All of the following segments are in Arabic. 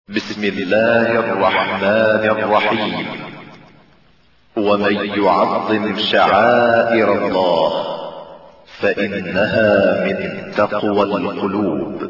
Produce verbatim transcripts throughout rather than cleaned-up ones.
بسم الله الرحمن الرحيم. ومن يعظم شعائر الله فإنها من تقوى القلوب.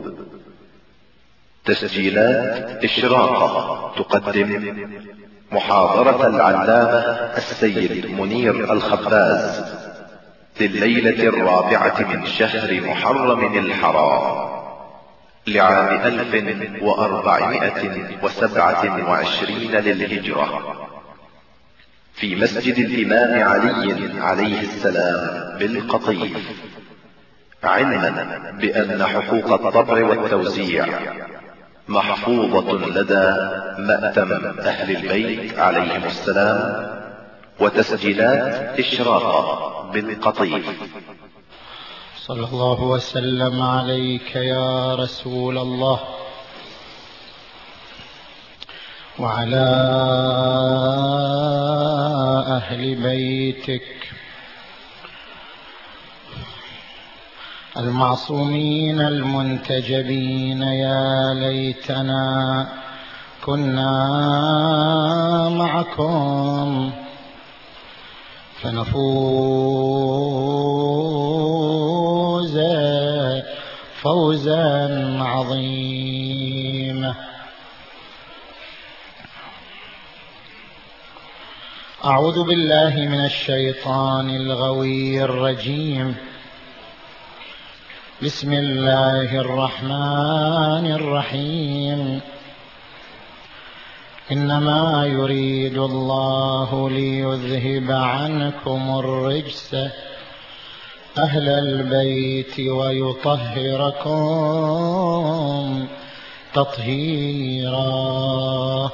تسجيلات إشراقة تقدم محاضرة العلامة السيد منير الخباز لليلة الرابعة من شهر محرم الحرام لعام ألف وأربعمائة وسبعة وعشرين للهجرة، في مسجد الإمام علي عليه السلام بالقطيف، علما بأن حقوق الطبع والتوزيع محفوظة لدى مأتم أهل البيت عليهم السلام وتسجيلات إشراقة بالقطيف. صلى الله وسلم عليك يا رسول الله وعلى أهل بيتك المعصومين المنتجبين. يا ليتنا كنا معكم فنفوز فوزا عظيما. أعوذ بالله من الشيطان الغوي الرجيم. بسم الله الرحمن الرحيم. إنما يريد الله ليذهب عنكم الرجس أهل البيت ويطهركم تطهيرا.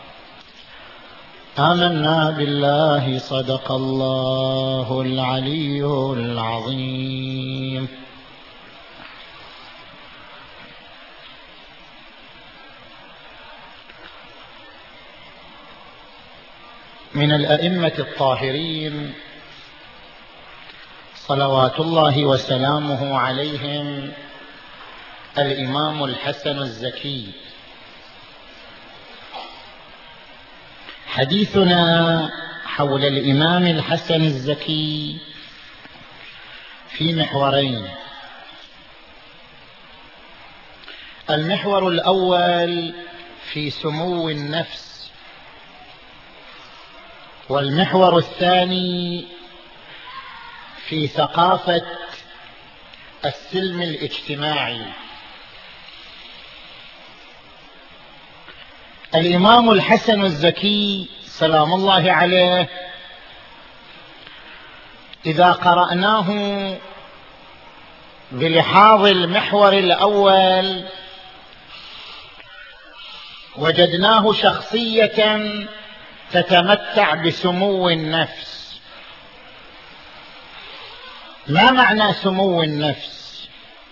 آمنا بالله. صدق الله العلي العظيم. من الأئمة الطاهرين صلوات الله وسلامه عليهم الإمام الحسن الزكي. حديثنا حول الإمام الحسن الزكي في محورين. المحور الأول في سمو النفس، والمحور الثاني في ثقافة السلم الاجتماعي. الإمام الحسن الزكي سلام الله عليه إذا قرأناه بلحاظ المحور الأول وجدناه شخصية تتمتع بسمو النفس. ما معنى سمو النفس؟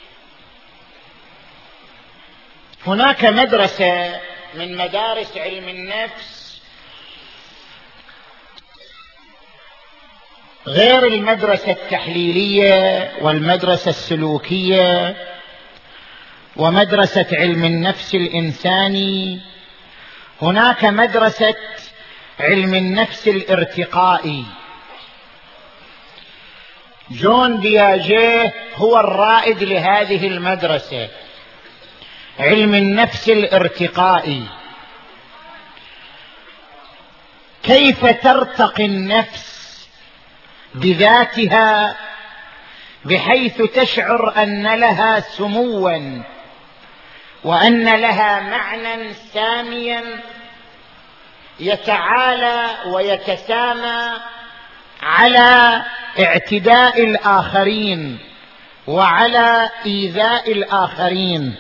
هناك مدرسة من مدارس علم النفس غير المدرسة التحليلية والمدرسة السلوكية ومدرسة علم النفس الإنساني. هناك مدرسة علم النفس الارتقائي. جون بياجيه هو الرائد لهذه المدرسة، علم النفس الارتقائي. كيف ترتقي النفس بذاتها بحيث تشعر أن لها سموا وأن لها معنى ساميا يتعالى ويتسامى على اعتداء الآخرين وعلى إيذاء الآخرين.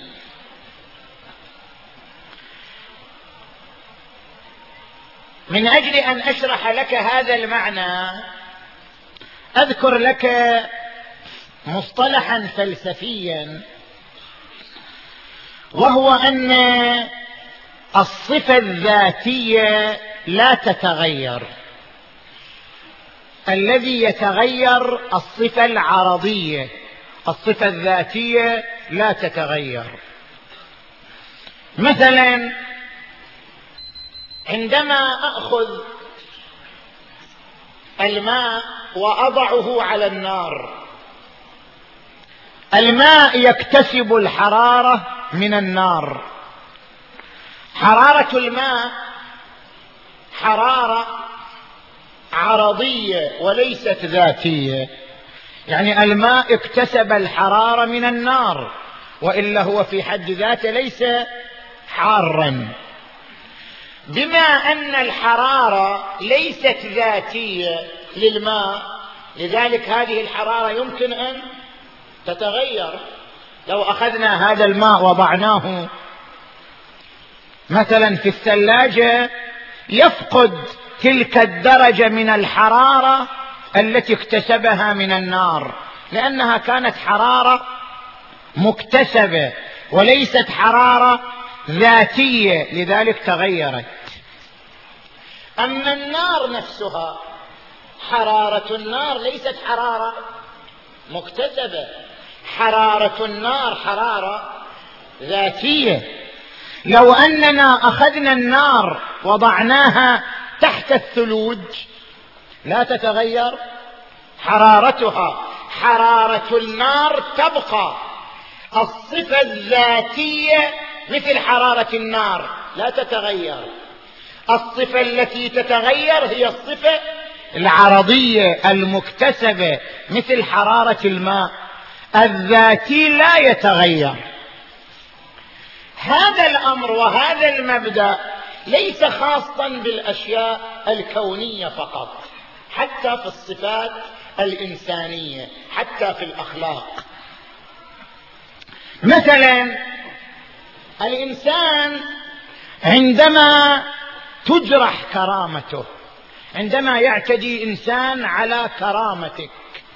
من أجل أن أشرح لك هذا المعنى أذكر لك مصطلحا فلسفيا، وهو أن الصفة الذاتية لا تتغير. الذي يتغير الصفة العرضية، الصفة الذاتية لا تتغير. مثلا عندما أخذ الماء وأضعه على النار، الماء يكتسب الحرارة من النار. حرارة الماء حرارة عرضية وليست ذاتية، يعني الماء اكتسب الحرارة من النار، وإلا هو في حد ذاته ليس حارا. بما أن الحرارة ليست ذاتية للماء، لذلك هذه الحرارة يمكن أن تتغير. لو أخذنا هذا الماء وضعناه مثلا في الثلاجة يفقد تلك الدرجة من الحرارة التي اكتسبها من النار، لأنها كانت حرارة مكتسبة وليست حرارة ذاتية، لذلك تغيرت. أما النار نفسها، حرارة النار ليست حرارة مكتسبة، حرارة النار حرارة ذاتية. لو أننا أخذنا النار وضعناها تحت الثلوج لا تتغير حرارتها، حرارة النار تبقى، الصفة الذاتية مثل حرارة النار لا تتغير. الصفة التي تتغير هي الصفة العرضية المكتسبة مثل حرارة الماء، الذاتي لا يتغير. هذا الأمر وهذا المبدأ ليس خاصا بالأشياء الكونية فقط، حتى في الصفات الإنسانية، حتى في الأخلاق. مثلا الإنسان عندما تجرح كرامته، عندما يعتدي إنسان على كرامتك،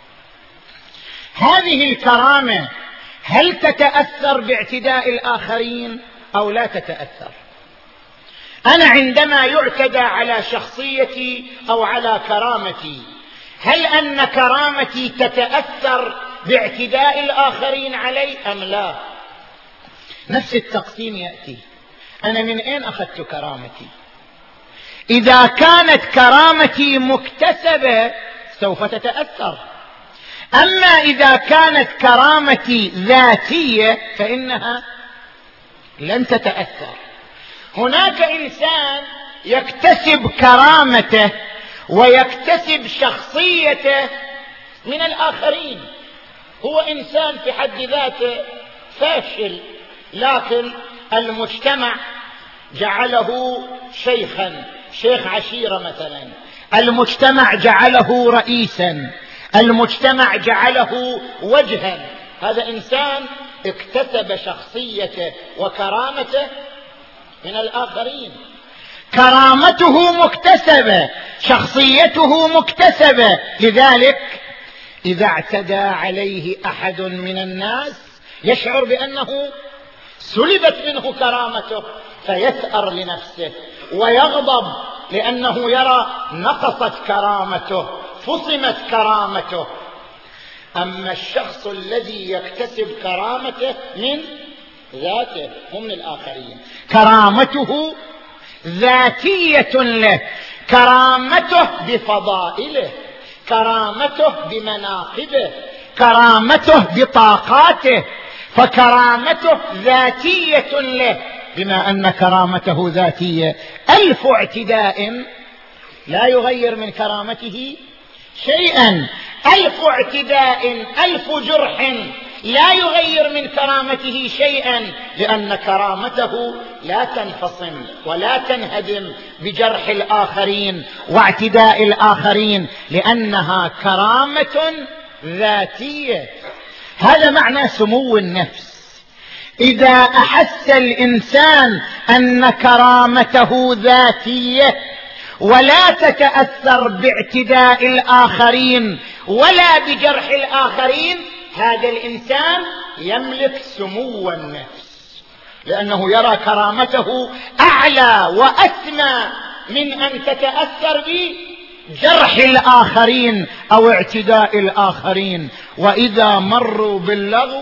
هذه الكرامة هل تتأثر باعتداء الآخرين أو لا تتأثر؟ أنا عندما يعتدى على شخصيتي أو على كرامتي، هل أن كرامتي تتأثر باعتداء الآخرين علي أم لا؟ نفس التقسيم يأتي. أنا من أين أخذت كرامتي؟ إذا كانت كرامتي مكتسبة سوف تتأثر، أما إذا كانت كرامتي ذاتية فإنها لن تتأثر. هناك إنسان يكتسب كرامته ويكتسب شخصيته من الآخرين، هو إنسان في حد ذاته فاشل، لكن المجتمع جعله شيخا، شيخ عشيرة مثلا، المجتمع جعله رئيسا، المجتمع جعله وجها. هذا إنسان اكتسب شخصيته وكرامته من الآخرين، كرامته مكتسبة، شخصيته مكتسبة، لذلك إذا اعتدى عليه أحد من الناس يشعر بأنه سلبت منه كرامته فيثأر لنفسه ويغضب لأنه يرى نقصت كرامته، فصمت كرامته. أما الشخص الذي يكتسب كرامته من ذاته ومن الآخرين، كرامته ذاتية له، كرامته بفضائله، كرامته بمناقبه، كرامته بطاقاته، فكرامته ذاتية له. بما أن كرامته ذاتية، ألف اعتداء لا يغير من كرامته شيئا، ألف اعتداء، ألف جرح لا يغير من كرامته شيئا، لأن كرامته لا تنفصم ولا تنهدم بجرح الآخرين واعتداء الآخرين، لأنها كرامة ذاتية. هذا معنى سمو النفس. إذا أحس الإنسان أن كرامته ذاتية ولا تتأثر باعتداء الآخرين ولا بجرح الآخرين، هذا الإنسان يملك سمو النفس، لأنه يرى كرامته أعلى وأسمى من أن تتأثر بجرح الآخرين أو اعتداء الآخرين. وإذا مروا باللغو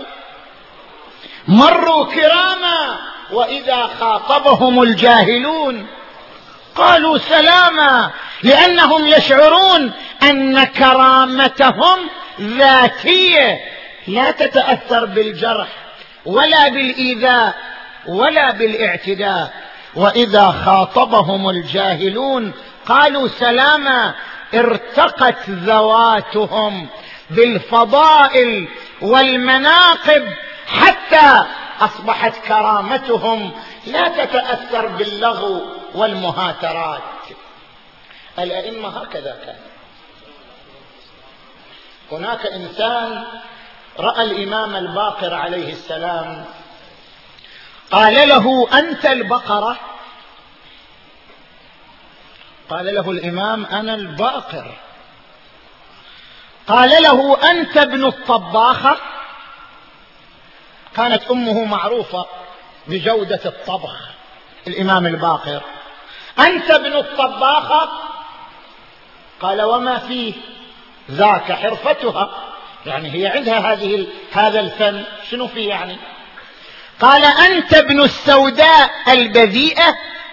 مروا كراما، وإذا خاطبهم الجاهلون قالوا سلاما، لأنهم يشعرون أن كرامتهم ذاتية لا تتأثر بالجرح ولا بالإيذاء ولا بالاعتداء. وإذا خاطبهم الجاهلون قالوا سلاما، ارتقت ذواتهم بالفضائل والمناقب حتى أصبحت كرامتهم لا تتأثر باللغو والمهاترات. الأئمة هكذا كان. هناك إنسان رأى الإمام الباقر عليه السلام، قال له: أنت البقرة؟ قال له الإمام: أنا الباقر. قال له: أنت ابن الطباخة؟ كانت أمه معروفة بجودة الطبخ، الإمام الباقر. أنت ابن الطباخة؟ قال: وما فيه؟ ذاك حرفتها، يعني هي عندها هذه هذا الفن، شنو فيه يعني؟ قال: أنت ابن السوداء البذيئة؟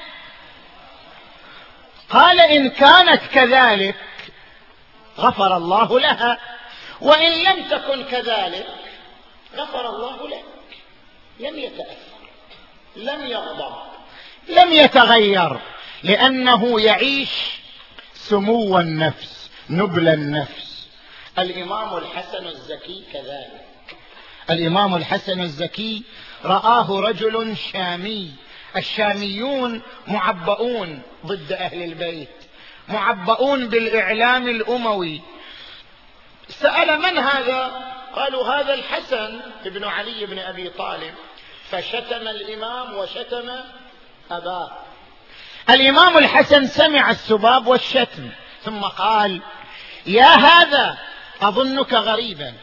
قال: إن كانت كذلك غفر الله لها، وإن لم تكن كذلك غفر الله لك. لم يتأثر، لم يغضب، لم يتغير، لأنه يعيش سمو النفس، نبل النفس. الإمام الحسن الزكي كذلك. الإمام الحسن الزكي رآه رجل شامي. الشاميون معبؤون ضد أهل البيت، معبؤون بالإعلام الأموي. سأل: من هذا؟ قالوا: هذا الحسن ابن علي بن أبي طالب. فشتم الإمام وشتم أباه. الإمام الحسن سمع السباب والشتم ثم قال: يا هذا، أظنك غريبا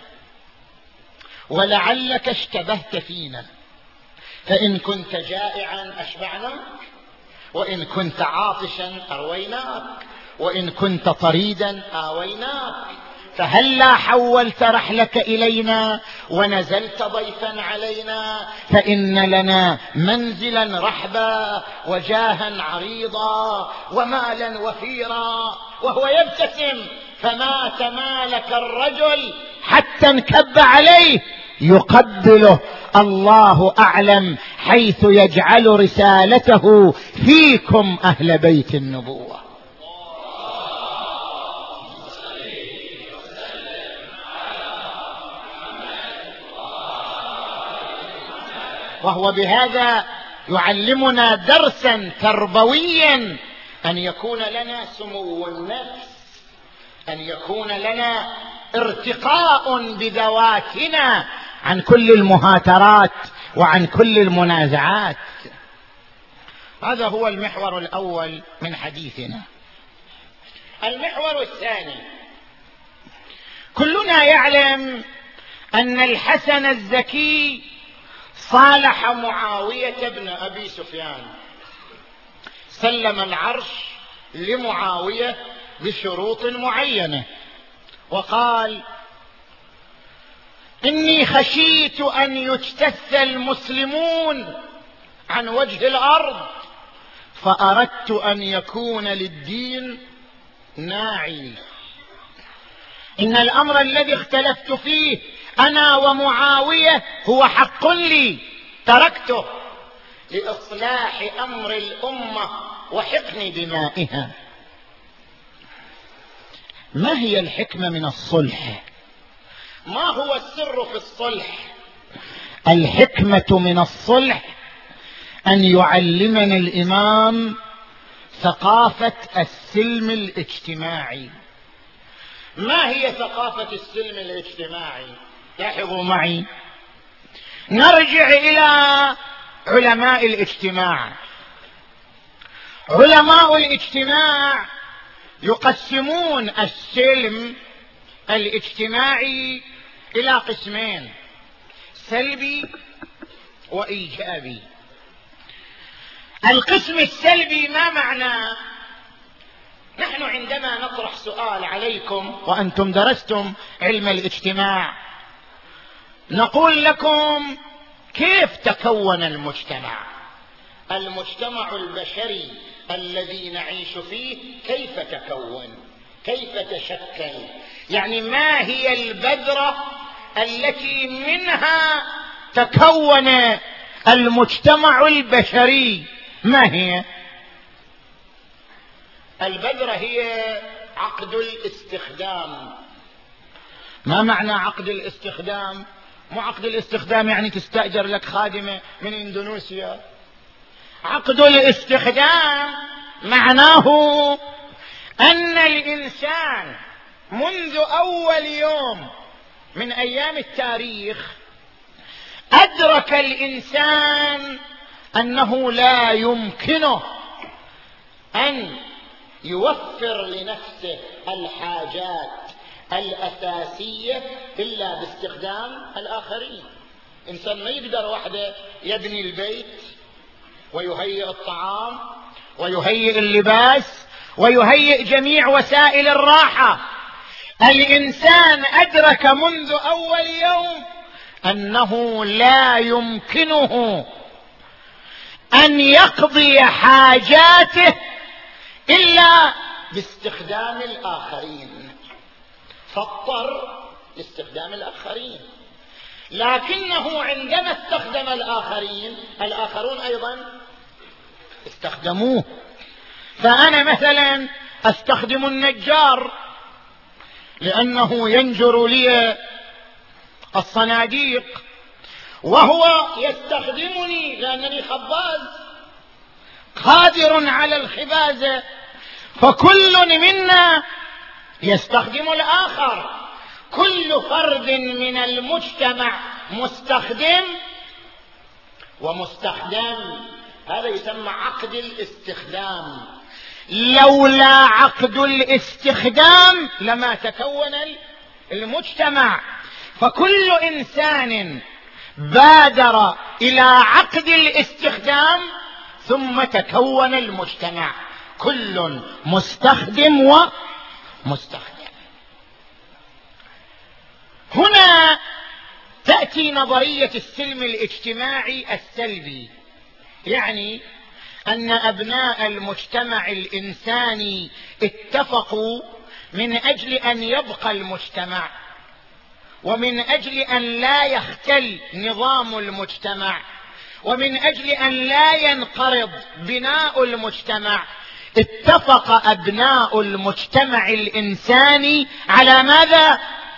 ولعلك اشتبهت فينا، فإن كنت جائعا أشبعناك، وإن كنت عاطشا أرويناك، وإن كنت طريدا آويناك، فهلا حولت رحلك إلينا ونزلت ضيفا علينا، فإن لنا منزلا رحبا وجاها عريضا ومالا وفيرا. وهو يبتسم، فما تمالك الرجل حتى انكب عليه يقبله. الله أعلم حيث يجعل رسالته فيكم أهل بيت النبوة. وهو بهذا يعلمنا درسا تربويا، أن يكون لنا سمو النفس، أن يكون لنا ارتقاء بذواتنا عن كل المهاترات وعن كل المنازعات. هذا هو المحور الأول من حديثنا. المحور الثاني: كلنا يعلم أن الحسن الزكي صالح معاوية بن أبي سفيان، سلم العرش لمعاوية بشروط معينة، وقال: إني خشيت أن يجتث المسلمون عن وجه الأرض، فأردت أن يكون للدين ناعي. إن الأمر الذي اختلفت فيه أنا ومعاوية هو حق لي، تركته لإصلاح أمر الأمة وحقن دمائها. ما هي الحكمة من الصلح؟ ما هو السر في الصلح؟ الحكمة من الصلح أن يعلمنا الإمام ثقافة السلم الاجتماعي. ما هي ثقافة السلم الاجتماعي؟ لاحظوا معي، نرجع إلى علماء الاجتماع. علماء الاجتماع يقسمون السلم الاجتماعي إلى قسمين: سلبي وإيجابي. القسم السلبي ما معناه؟ نحن عندما نطرح سؤال عليكم وأنتم درستم علم الاجتماع، نقول لكم: كيف تكون المجتمع؟ المجتمع البشري الذي نعيش فيه كيف تكون، كيف تشكل، يعني ما هي البذرة التي منها تكون المجتمع البشري؟ ما هي البذرة؟ هي عقد الاستخدام. ما معنى عقد الاستخدام؟ مو عقد الاستخدام يعني تستأجر لك خادمة من اندونيسيا. عقد الاستخدام معناه أن الإنسان منذ أول يوم من أيام التاريخ أدرك الإنسان أنه لا يمكنه أن يوفر لنفسه الحاجات الأساسية إلا باستخدام الآخرين. إنسان ما يقدر وحده يبني البيت ويهيئ الطعام ويهيئ اللباس ويهيئ جميع وسائل الراحة. الإنسان أدرك منذ أول يوم أنه لا يمكنه أن يقضي حاجاته إلا باستخدام الآخرين، فاضطر لاستخدام الآخرين. لكنه عندما استخدم الآخرين، الآخرون أيضا استخدموه. فأنا مثلا أستخدم النجار لأنه ينجر لي الصناديق، وهو يستخدمني لأنني خباز قادر على الخبازة. فكل منا يستخدم الآخر، كل فرد من المجتمع مستخدم ومستخدم. هذا يسمى عقد الاستخدام. لولا عقد الاستخدام لما تكون المجتمع. فكل إنسان بادر إلى عقد الاستخدام ثم تكون المجتمع، كل مستخدم ومستخدم. هنا تأتي نظرية السلم الاجتماعي السلبي، يعني أن أبناء المجتمع الإنساني اتفقوا من أجل أن يبقى المجتمع ومن أجل أن لا يختل نظام المجتمع ومن أجل أن لا ينقرض بناء المجتمع، اتفق أبناء المجتمع الإنساني على ماذا؟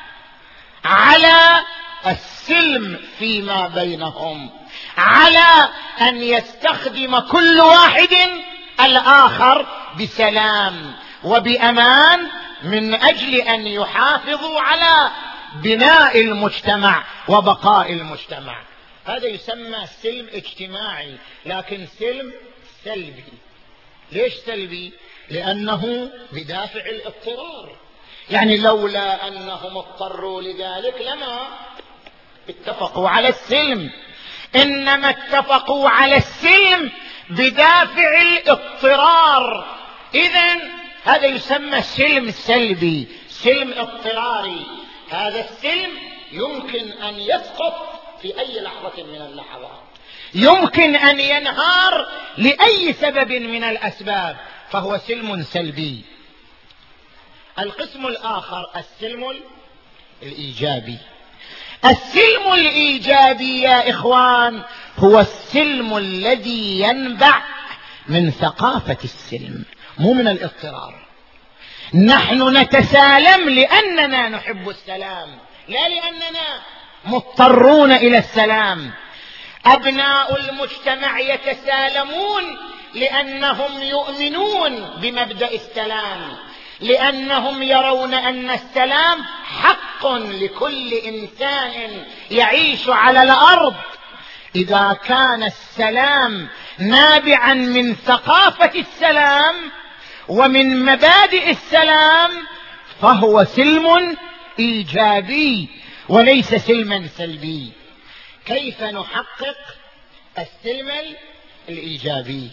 على السلم فيما بينهم، على أن يستخدم كل واحد الآخر بسلام وبأمان من أجل أن يحافظوا على بناء المجتمع وبقاء المجتمع. هذا يسمى سلم اجتماعي، لكن سلم سلبي. ليش سلبي؟ لأنه بدافع الاضطرار، يعني لولا أنهم اضطروا لذلك لما اتفقوا على السلم، إنما اتفقوا على السلم بدافع الاضطرار. إذن هذا يسمى سلم سلبي، سلم اضطراري. هذا السلم يمكن أن يسقط في أي لحظة من اللحظات، يمكن أن ينهار لأي سبب من الأسباب، فهو سلم سلبي. القسم الآخر السلم الإيجابي. السلم الإيجابي يا إخوان هو السلم الذي ينبع من ثقافة السلم، مو من الاضطرار. نحن نتسالم لأننا نحب السلام، لا لأننا مضطرون إلى السلام. أبناء المجتمع يتسالمون لأنهم يؤمنون بمبدأ السلام، لأنهم يرون أن السلام حق لكل إنسان يعيش على الأرض. إذا كان السلام نابعا من ثقافة السلام ومن مبادئ السلام فهو سلم إيجابي وليس سلما سلبي. كيف نحقق السلم الإيجابي؟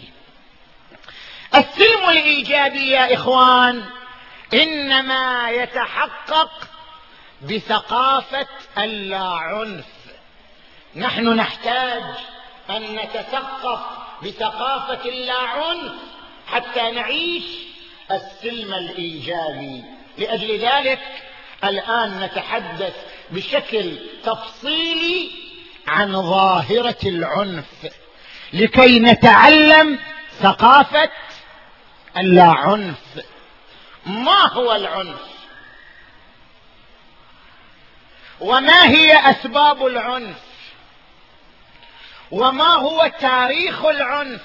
السلم الإيجابي يا إخوان إنما يتحقق بثقافة اللاعنف. نحن نحتاج أن نتثقف بثقافة اللاعنف حتى نعيش السلم الإيجابي. لأجل ذلك الآن نتحدث بشكل تفصيلي عن ظاهرة العنف لكي نتعلم ثقافة اللا عنف. ما هو العنف؟ وما هي أسباب العنف؟ وما هو تاريخ العنف؟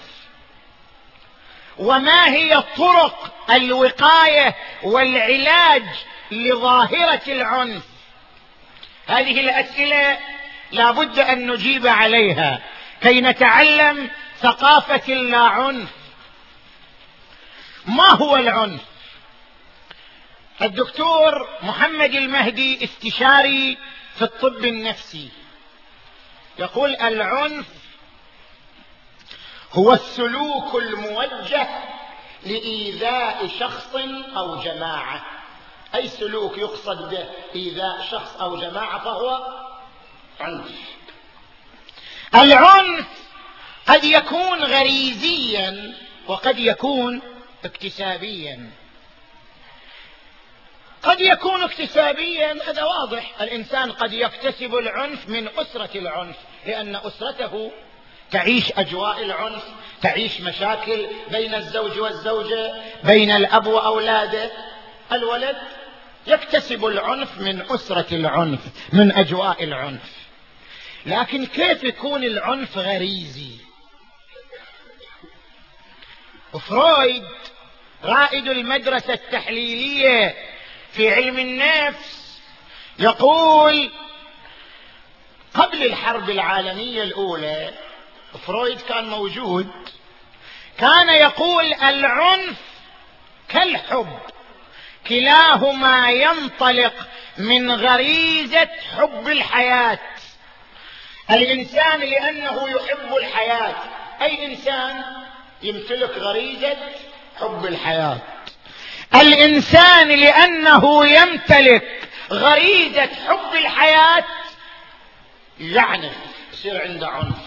وما هي طرق الوقاية والعلاج لظاهرة العنف؟ هذه الأسئلة لا بد أن نجيب عليها كي نتعلم ثقافة اللا عنف. ما هو العنف؟ الدكتور محمد المهدي استشاري في الطب النفسي يقول العنف هو السلوك الموجه لإيذاء شخص أو جماعة. أي سلوك يقصد به إيذاء شخص أو جماعة فهو عنف. العنف قد يكون غريزيا وقد يكون اكتسابيا. قد يكون اكتسابيا، هذا واضح، الإنسان قد يكتسب العنف من أسرة العنف، لأن أسرته تعيش أجواء العنف، تعيش مشاكل بين الزوج والزوجة، بين الأب وأولاده. الولد يكتسب العنف من أسرة العنف، من أجواء العنف. لكن كيف يكون العنف غريزي؟ فرويد رائد المدرسة التحليلية في علم النفس يقول قبل الحرب العالمية الأولى، فرويد كان موجود، كان يقول العنف كالحب، كلاهما ينطلق من غريزة حب الحياة. الإنسان لأنه يحب الحياة، أي إنسان يمتلك غريزة حب الحياة. الإنسان لأنه يمتلك غريزة حب الحياة يعنف، يصير عنده عنف.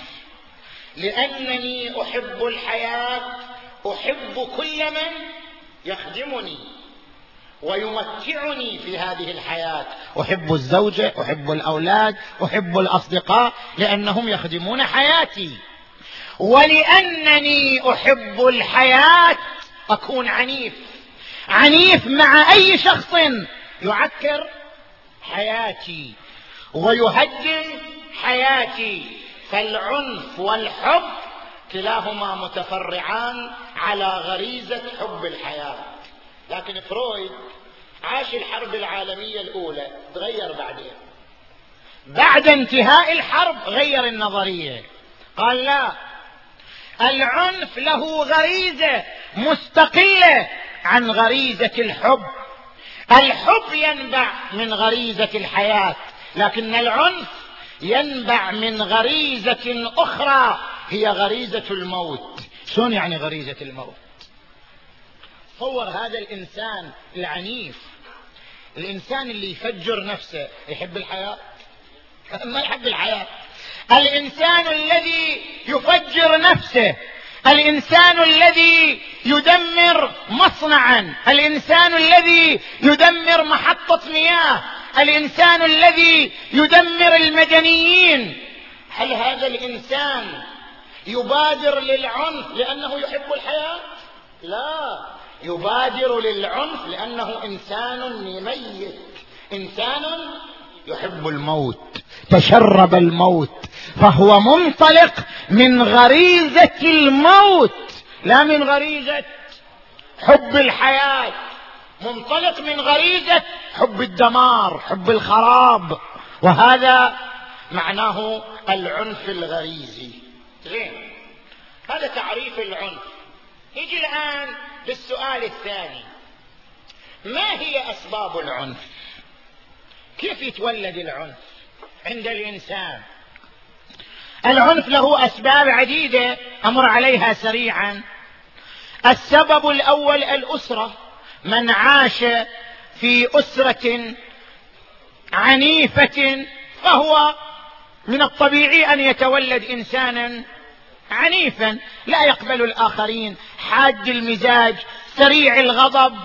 لأنني أحب الحياة أحب كل من يخدمني ويمتعني في هذه الحياة. أحب الزوجة، أحب الأولاد، أحب الأصدقاء لأنهم يخدمون حياتي. ولأنني أحب الحياة أكون عنيف، عنيف مع أي شخص يعكر حياتي ويهدم حياتي. فالعنف والحب كلاهما متفرعان على غريزة حب الحياة. لكن فرويد عاش الحرب العالمية الأولى، تغير بعدين، بعد انتهاء الحرب غير النظرية، قال لا، العنف له غريزة مستقلة عن غريزة الحب. الحب ينبع من غريزة الحياة، لكن العنف ينبع من غريزة أخرى هي غريزة الموت. شلون يعني غريزة الموت؟ تصور هذا الإنسان العنيف، الإنسان اللي يفجر نفسه، يحب الحياة؟ ما يحب الحياة. الإنسان الذي يفجر نفسه، الإنسان الذي يدمر مصنعا، الإنسان الذي يدمر محطة مياه، الإنسان الذي يدمر المدنيين، هل هذا الإنسان يبادر للعنف لأنه يحب الحياة؟ لا، يبادر للعنف لأنه إنسان ميت، إنسان يحب الموت، تشرب الموت، فهو منطلق من غريزة الموت لا من غريزة حب الحياة، منطلق من غريزة حب الدمار، حب الخراب. وهذا معناه العنف الغريزي. زين، هذا تعريف العنف. يجي الآن للسؤال الثاني، ما هي أسباب العنف؟ كيف يتولد العنف عند الإنسان؟ العنف له أسباب عديدة أمر عليها سريعا. السبب الأول الأسرة، من عاش في أسرة عنيفة فهو من الطبيعي أن يتولد إنسانا عنيفا لا يقبل الآخرين، حاد المزاج، سريع الغضب.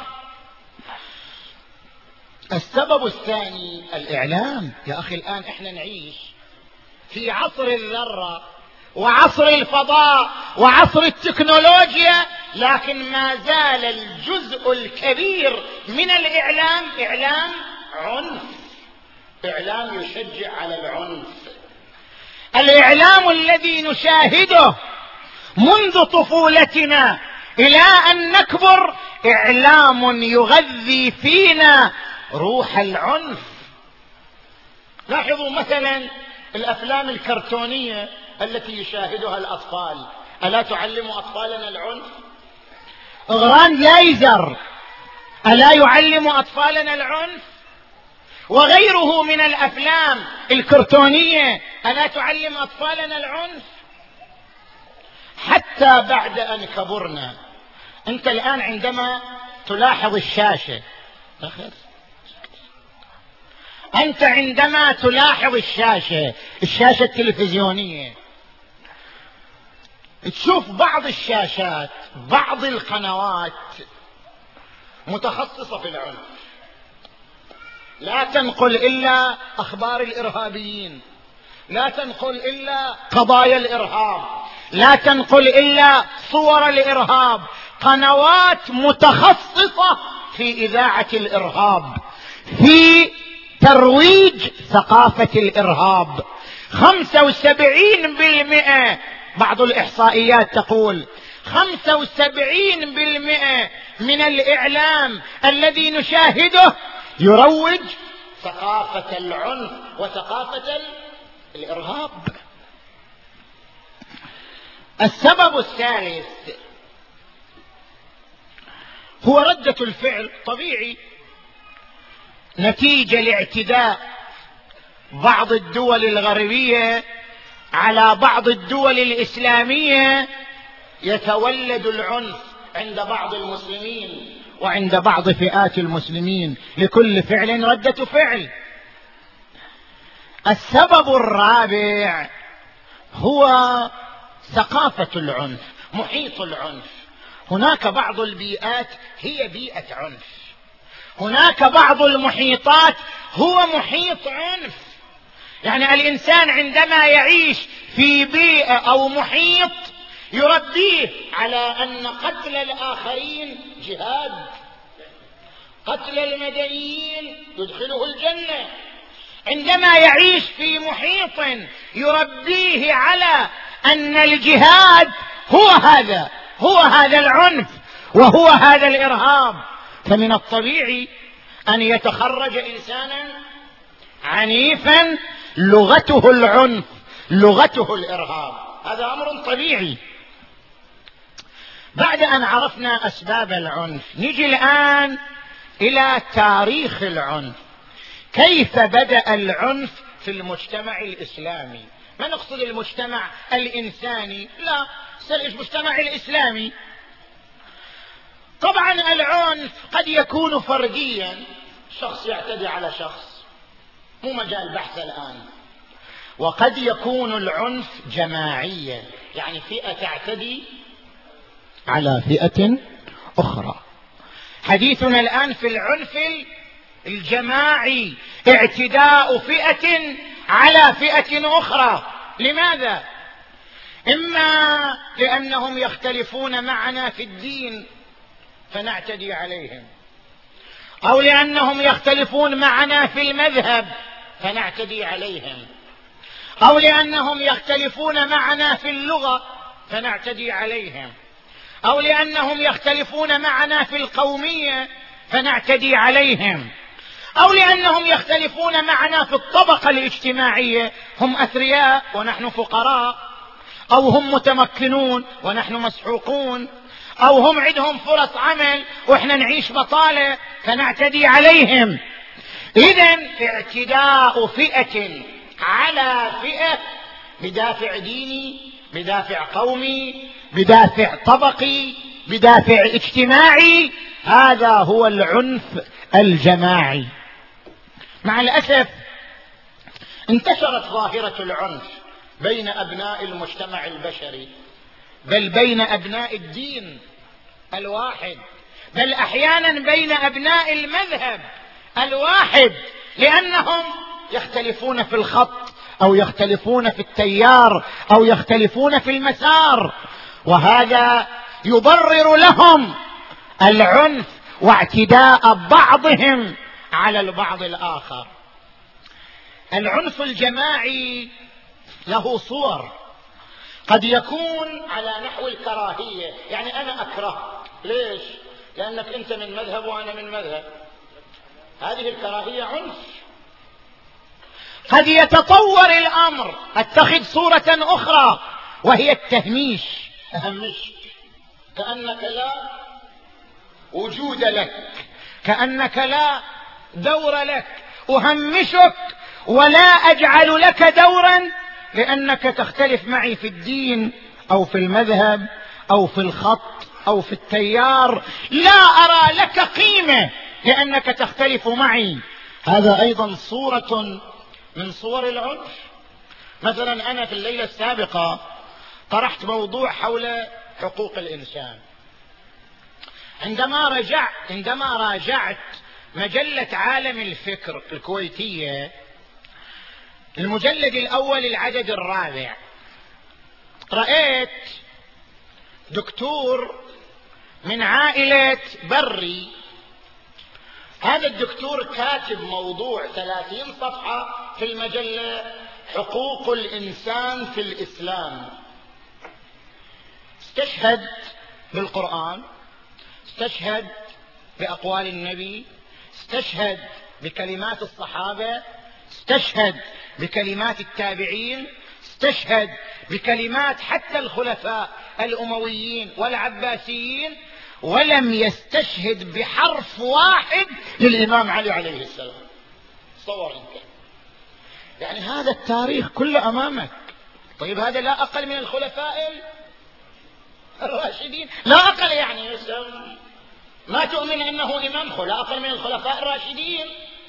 السبب الثاني الإعلام. يا أخي الآن إحنا نعيش في عصر الذرة وعصر الفضاء وعصر التكنولوجيا، لكن ما زال الجزء الكبير من الإعلام إعلام عنف، إعلام يشجع على العنف. الإعلام الذي نشاهده منذ طفولتنا إلى أن نكبر إعلام يغذي فينا روح العنف. لاحظوا مثلا الأفلام الكرتونية التي يشاهدها الأطفال، ألا تعلم أطفالنا العنف؟ غران لايزر ألا يعلم أطفالنا العنف؟ وغيره من الأفلام الكرتونية ألا تعلم أطفالنا العنف؟ حتى بعد أن كبرنا. أنت الآن عندما تلاحظ الشاشة، أنت عندما تلاحظ الشاشة الشاشة التلفزيونية، تشوف بعض الشاشات بعض القنوات متخصصة في العنف، لا تنقل إلا أخبار الإرهابيين، لا تنقل إلا قضايا الإرهاب، لا تنقل إلا صور الإرهاب، قنوات متخصصة في إذاعة الإرهاب، في ترويج ثقافة الإرهاب. خمسة وسبعين بالمئة بعض الإحصائيات تقول خمسة وسبعين بالمئة من الإعلام الذي نشاهده يروج ثقافة العنف وثقافة الإرهاب. السبب الثالث هو ردة الفعل طبيعي نتيجة لاعتداء بعض الدول الغربية على بعض الدول الإسلامية. يتولد العنف عند بعض المسلمين وعند بعض فئات المسلمين، لكل فعل ردة فعل. السبب الرابع هو ثقافة العنف، محيط العنف. هناك بعض البيئات هي بيئة عنف، هناك بعض المحيطات هو محيط عنف. يعني الإنسان عندما يعيش في بيئة أو محيط يربيه على أن قتل الآخرين جهاد، قتل المدنيين يدخله الجنة. عندما يعيش في محيط يربيه على أن الجهاد هو هذا هو هذا العنف وهو هذا الإرهاب، فمن الطبيعي أن يتخرج إنسانا عنيفا لغته العنف، لغته الإرهاب. هذا أمر طبيعي. بعد أن عرفنا أسباب العنف، نجي الآن إلى تاريخ العنف. كيف بدأ العنف في المجتمع الإسلامي؟ ما نقصد المجتمع الإنساني، لا، المجتمع الإسلامي. طبعا العنف قد يكون فرديا، شخص يعتدي على شخص، مو مجال بحث الآن. وقد يكون العنف جماعيا، يعني فئة تعتدي على فئة أخرى. حديثنا الآن في العنف الجماعي، اعتداء فئة على فئة أخرى. لماذا؟ إما لأنهم يختلفون معنا في الدين فنعتدي عليهم، أو لأنهم يختلفون معنا في المذهب فنعتدي عليهم، أو لأنهم يختلفون معنا في اللغة فنعتدي عليهم، أو لأنهم يختلفون معنا في القومية فنعتدي عليهم، أو لأنهم يختلفون معنا في الطبقة الاجتماعية، هم أثرياء ونحن فقراء، أو هم متمكنون ونحن مسحوقون، أو هم عندهم فرص عمل وإحنا نعيش بطالة فنعتدي عليهم. إذن اعتداء فئة على فئة بدافع ديني، بدافع قومي، بدافع طبقي، بدافع اجتماعي، هذا هو العنف الجماعي. مع الأسف انتشرت ظاهرة العنف بين أبناء المجتمع البشري. بل بين أبناء الدين الواحد، بل أحيانا بين أبناء المذهب الواحد، لأنهم يختلفون في الخط أو يختلفون في التيار أو يختلفون في المسار، وهذا يبرر لهم العنف واعتداء بعضهم على البعض الآخر. العنف الجماعي له صور، قد يكون على نحو الكراهية، يعني أنا أكره، ليش؟ لأنك أنت من مذهب وأنا من مذهب، هذه الكراهية عنف. قد يتطور الأمر، اتخذ صورة أخرى وهي التهميش، أهمشك كأنك لا وجود لك، كأنك لا دور لك، أهمشك ولا أجعل لك دورا لأنك تختلف معي في الدين أو في المذهب أو في الخط أو في التيار، لا أرى لك قيمة لأنك تختلف معي. هذا أيضا صورة من صور العنف. مثلا أنا في الليلة السابقة طرحت موضوع حول حقوق الإنسان. عندما رجعت عندما راجعت مجلة عالم الفكر الكويتية، المجلد الأول العدد الرابع، رأيت دكتور من عائلة بري. هذا الدكتور كاتب موضوع ثلاثين صفحة في المجلة، حقوق الإنسان في الإسلام. استشهد بالقرآن، استشهد بأقوال النبي، استشهد بكلمات الصحابة، استشهد بكلمات التابعين، استشهد بكلمات حتى الخلفاء الأمويين والعباسيين، ولم يستشهد بحرف واحد للإمام علي عليه السلام. تصور انت، يعني هذا التاريخ كله أمامك. طيب هذا لا أقل من الخلفاء الراشدين، لا أقل، يعني ما تؤمن أنه إمام، لا أقل من الخلفاء الراشدين.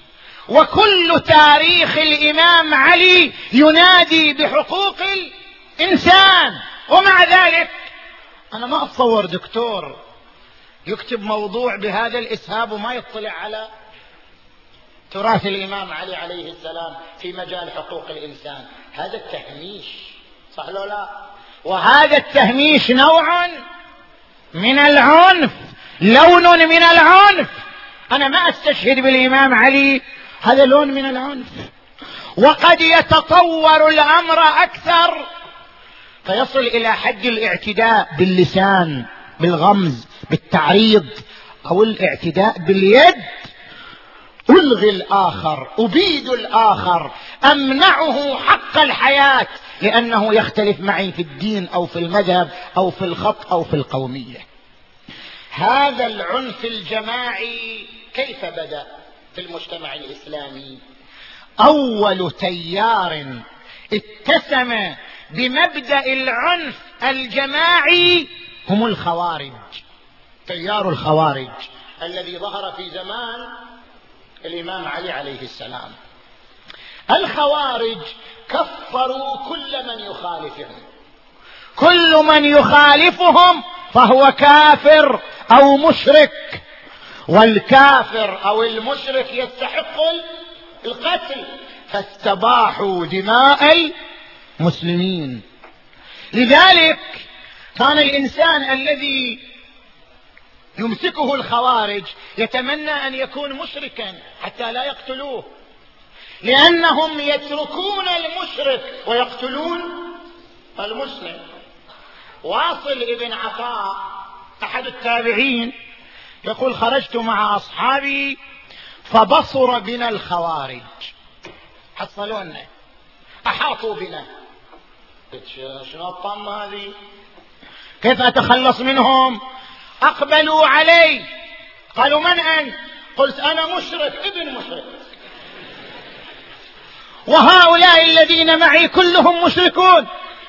وكل تاريخ الإمام علي ينادي بحقوق الإنسان، ومع ذلك أنا ما أتصور دكتور يكتب موضوع بهذا الإسهاب وما يطلع على تراث الإمام علي عليه السلام في مجال حقوق الإنسان. هذا التهميش، صح لو لا؟ وهذا التهميش نوع من العنف، لون من العنف. أنا ما أستشهد بالإمام علي، هذا لون من العنف. وقد يتطور الأمر أكثر فيصل إلى حد الاعتداء باللسان، بالغمز، بالتعريض، أو الاعتداء باليد. ألغي الآخر، أبيد الآخر، أمنعه حق الحياة لأنه يختلف معي في الدين أو في المذهب أو في الخط أو في القومية. هذا العنف الجماعي كيف بدأ في المجتمع الإسلامي؟ أول تيار اتسم بمبدأ العنف الجماعي هم الخوارج، تيار الخوارج الذي ظهر في زمان الإمام علي عليه السلام. الخوارج كفروا كل من يخالفهم، كل من يخالفهم فهو كافر أو مشرك، والكافر أو المشرك يستحق القتل، فاستباحوا دماء المسلمين. لذلك كان الإنسان الذي يمسكه الخوارج يتمنى أن يكون مشركا حتى لا يقتلوه، لأنهم يتركون المشرك ويقتلون المسلم. واصل ابن عطاء أحد التابعين يقول: خرجت مع أصحابي فبصر بنا الخوارج، حصلونا، أحاطوا بنا. شنو الطم هذه؟ كيف أتخلص منهم؟ أقبلوا علي، قالوا: من أنت؟ قلت: أنا مشرك ابن مشرك، وهؤلاء الذين معي كلهم مشركون،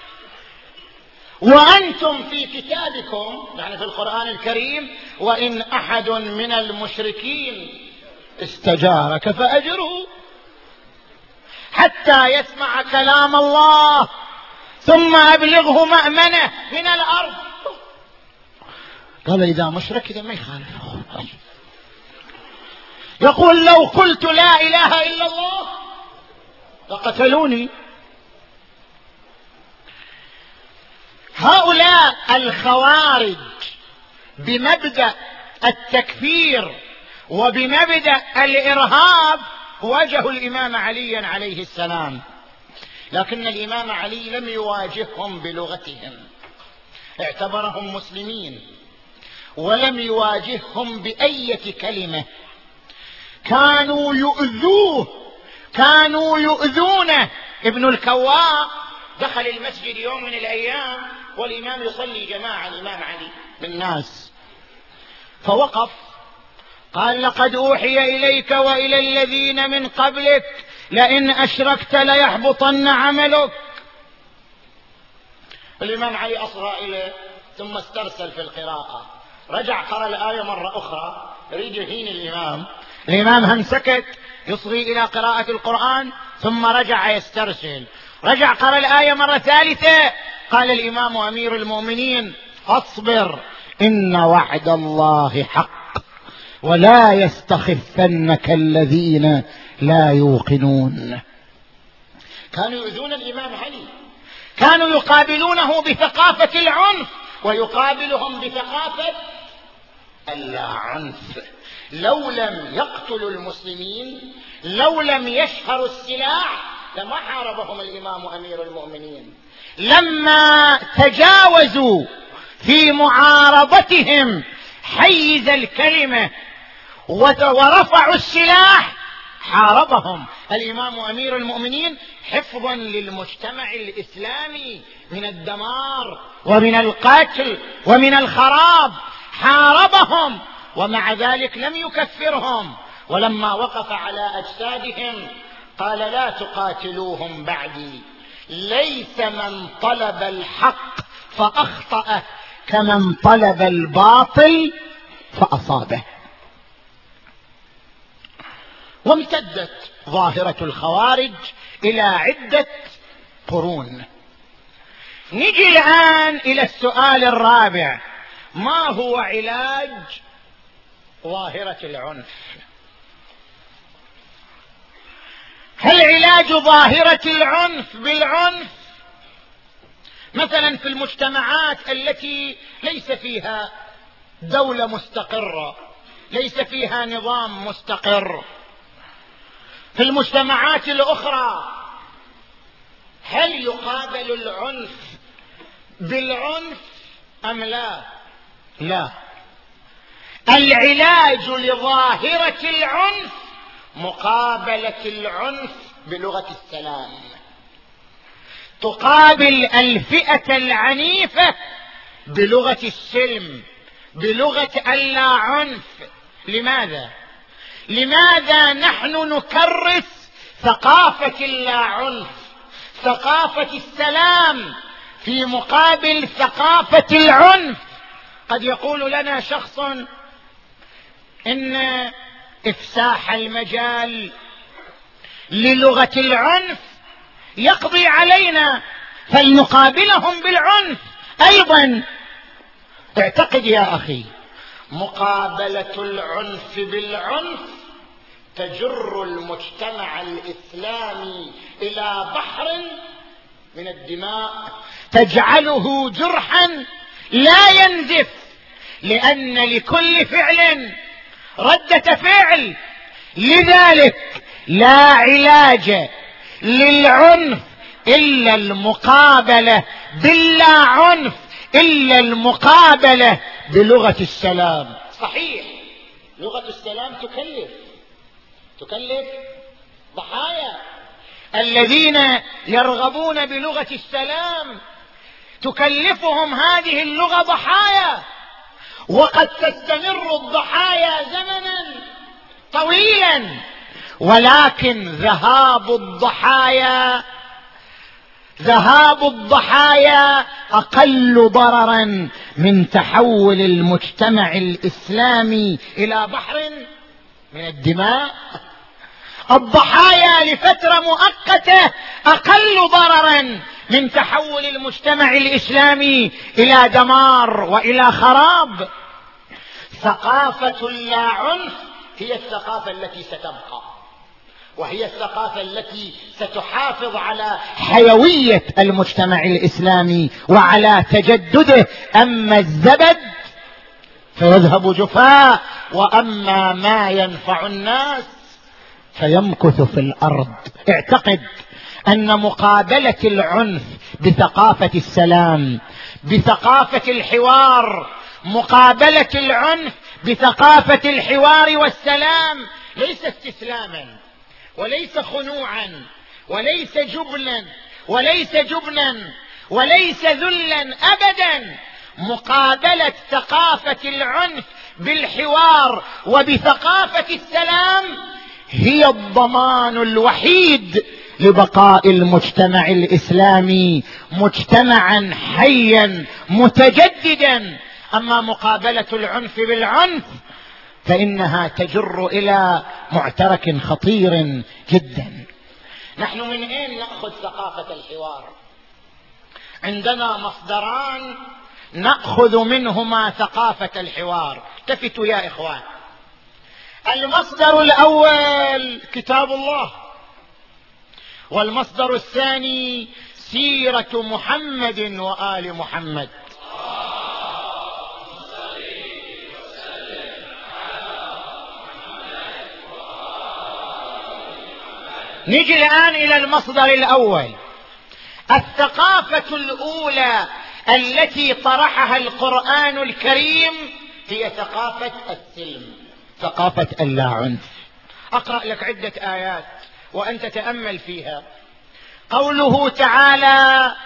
وأنتم في كتابكم، يعني في القرآن الكريم: وإن أحد من المشركين استجارك فأجره حتى يسمع كلام الله. ثم أبلغه مأمنه من الأرض. قال إذا مشرك إذا ما يخالف. يقول لو قلت لا إله إلا الله لقتلوني. هؤلاء الخوارج بمبدأ التكفير وبمبدأ الإرهاب واجهوا الإمام علي عليه السلام، لكن الإمام علي لم يواجههم بلغتهم، اعتبرهم مسلمين ولم يواجههم بأية كلمة. كانوا يؤذوه، كانوا يؤذونه. ابن الكواء دخل المسجد يوم من الأيام والإمام يصلي جماعة الإمام علي بالناس، فوقف قال لقد أوحي إليك وإلى الذين من قبلك لئن أشركت ليحبطن عملك. الإمام علي أصغى إليه ثم استرسل في القراءة، رجع قرأ الآية مرة أخرى يريد يهين الإمام. الإمام هم سكت يصغي إلى قراءة القرآن ثم رجع يسترسل، رجع قرأ الآية مرة ثالثة. قال الإمام أمير المؤمنين فاصبر إن وعد الله حق ولا يستخفنك الذين لا يوقنون. كانوا يؤذون الإمام علي، كانوا يقابلونه بثقافة العنف ويقابلهم بثقافة اللا عنف. لو لم يقتلوا المسلمين، لو لم يشهروا السلاح لما حاربهم الإمام أمير المؤمنين. لما تجاوزوا في معارضتهم حيز الكلمة ورفعوا السلاح حاربهم الإمام أمير المؤمنين حفظا للمجتمع الإسلامي من الدمار ومن القتل ومن الخراب. حاربهم ومع ذلك لم يكفرهم، ولما وقف على أجسادهم قال لا تقاتلوهم بعدي، ليس من طلب الحق فأخطأه كمن طلب الباطل فأصابه. وامتدت ظاهرة الخوارج إلى عدة قرون. نجي الآن إلى السؤال الرابع: ما هو علاج ظاهرة العنف؟ هل علاج ظاهرة العنف بالعنف؟ مثلا في المجتمعات التي ليس فيها دولة مستقرة، ليس فيها نظام مستقر، في المجتمعات الأخرى، هل يقابل العنف بالعنف أم لا؟ لا. العلاج لظاهرة العنف مقابلة العنف بلغة السلام. تقابل الفئة العنيفة بلغة السلم، بلغة اللا عنف. لماذا؟ لماذا نحن نكرس ثقافة اللا عنف، ثقافة السلام في مقابل ثقافة العنف؟ قد يقول لنا شخص إن إفساح المجال للغة العنف يقضي علينا، فلنقابلهم بالعنف أيضا. اعتقد يا أخي، مقابلة العنف بالعنف تجر المجتمع الإسلامي إلى بحر من الدماء، تجعله جرحا لا ينزف، لأن لكل فعل ردة فعل. لذلك لا علاج للعنف إلا المقابلة باللا عنف، إلا المقابلة بلغة السلام. صحيح لغة السلام تكلف تكلف ضحايا. الذين يرغبون بلغة السلام تكلفهم هذه اللغة ضحايا، وقد تستمر الضحايا زمنا طويلا، ولكن ذهاب الضحايا ذهاب الضحايا أقل ضررا من تحول المجتمع الإسلامي إلى بحر من الدماء. الضحايا لفترة مؤقتة أقل ضررا من تحول المجتمع الإسلامي إلى دمار وإلى خراب. ثقافة اللا عنف هي الثقافة التي ستبقى، وهي الثقافة التي ستحافظ على حيوية المجتمع الإسلامي وعلى تجدده. أما الزبد فيذهب جفاء، وأما ما ينفع الناس فيمكث في الأرض. اعتقد أن مقابلة العنف بثقافة السلام، بثقافة الحوار، مقابلة العنف بثقافة الحوار والسلام ليس استسلاما وليس خنوعا وليس جبنا وليس جبنا وليس ذلا أبدا. مقابلة ثقافة العنف بالحوار وبثقافة السلام هي الضمان الوحيد لبقاء المجتمع الإسلامي مجتمعا حيا متجددا. أما مقابلة العنف بالعنف فإنها تجر إلى معترك خطير جدا. نحن من أين نأخذ ثقافة الحوار؟ عندنا مصدران نأخذ منهما ثقافة الحوار. التفتوا يا إخوان. المصدر الأول كتاب الله، والمصدر الثاني سيرة محمد وآل محمد. نجي الآن إلى المصدر الأول. الثقافة الأولى التي طرحها القرآن الكريم هي ثقافة السلم، ثقافة اللا عنف. أقرأ لك عدة آيات وأنت تأمل فيها. قوله تعالى: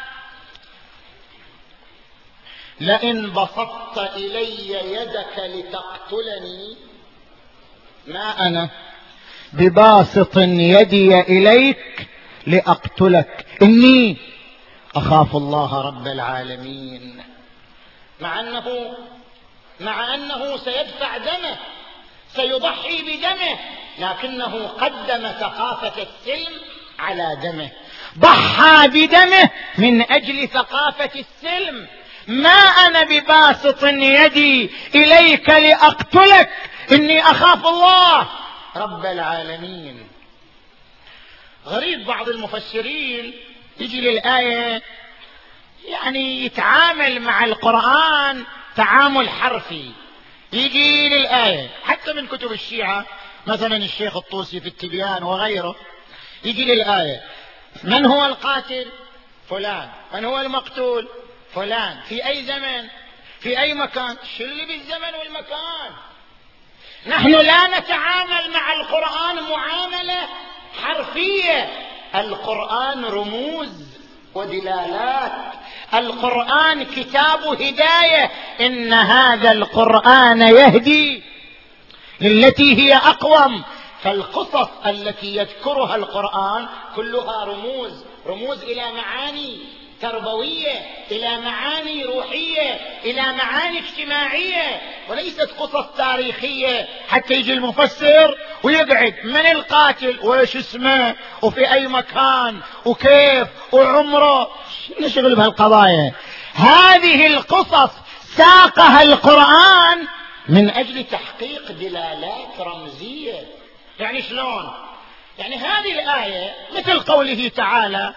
لئن بسطت إلي يدك لتقتلني ما أنا بباسط يدي إليك لأقتلك إني أخاف الله رب العالمين. مع أنه مع أنه سيدفع دمه، سيضحي بدمه، لكنه قدم ثقافة السلم على دمه، ضحى بدمه من أجل ثقافة السلم. ما أنا بباسط يدي إليك لأقتلك إني أخاف الله رب العالمين. غريب بعض المفسرين يجي للآية يعني يتعامل مع القرآن تعامل حرفي. يجي للآية حتى من كتب الشيعة، مثلا الشيخ الطوسي في التبيان وغيره، يجي للآية: من هو القاتل؟ فلان. من هو المقتول؟ فلان. في أي زمن؟ في أي مكان؟ شو اللي بالزمن والمكان؟ نحن لا نتعامل مع القرآن معاملة حرفية. القرآن رموز ودلالات، القرآن كتاب هداية. إن هذا القرآن يهدي للتي هي أقوم. فالقصص التي يذكرها القرآن كلها رموز، رموز إلى معاني تربوية، إلى معاني روحية، إلى معاني اجتماعية، وليست قصص تاريخية حتى يجي المفسر ويقعد من القاتل وإيش اسمه وفي أي مكان وكيف وعمره. نشغل بهالقضايا. هذه القصص ساقها القرآن من أجل تحقيق دلالات رمزية. يعني شلون؟ يعني هذه الآية مثل قوله تعالى: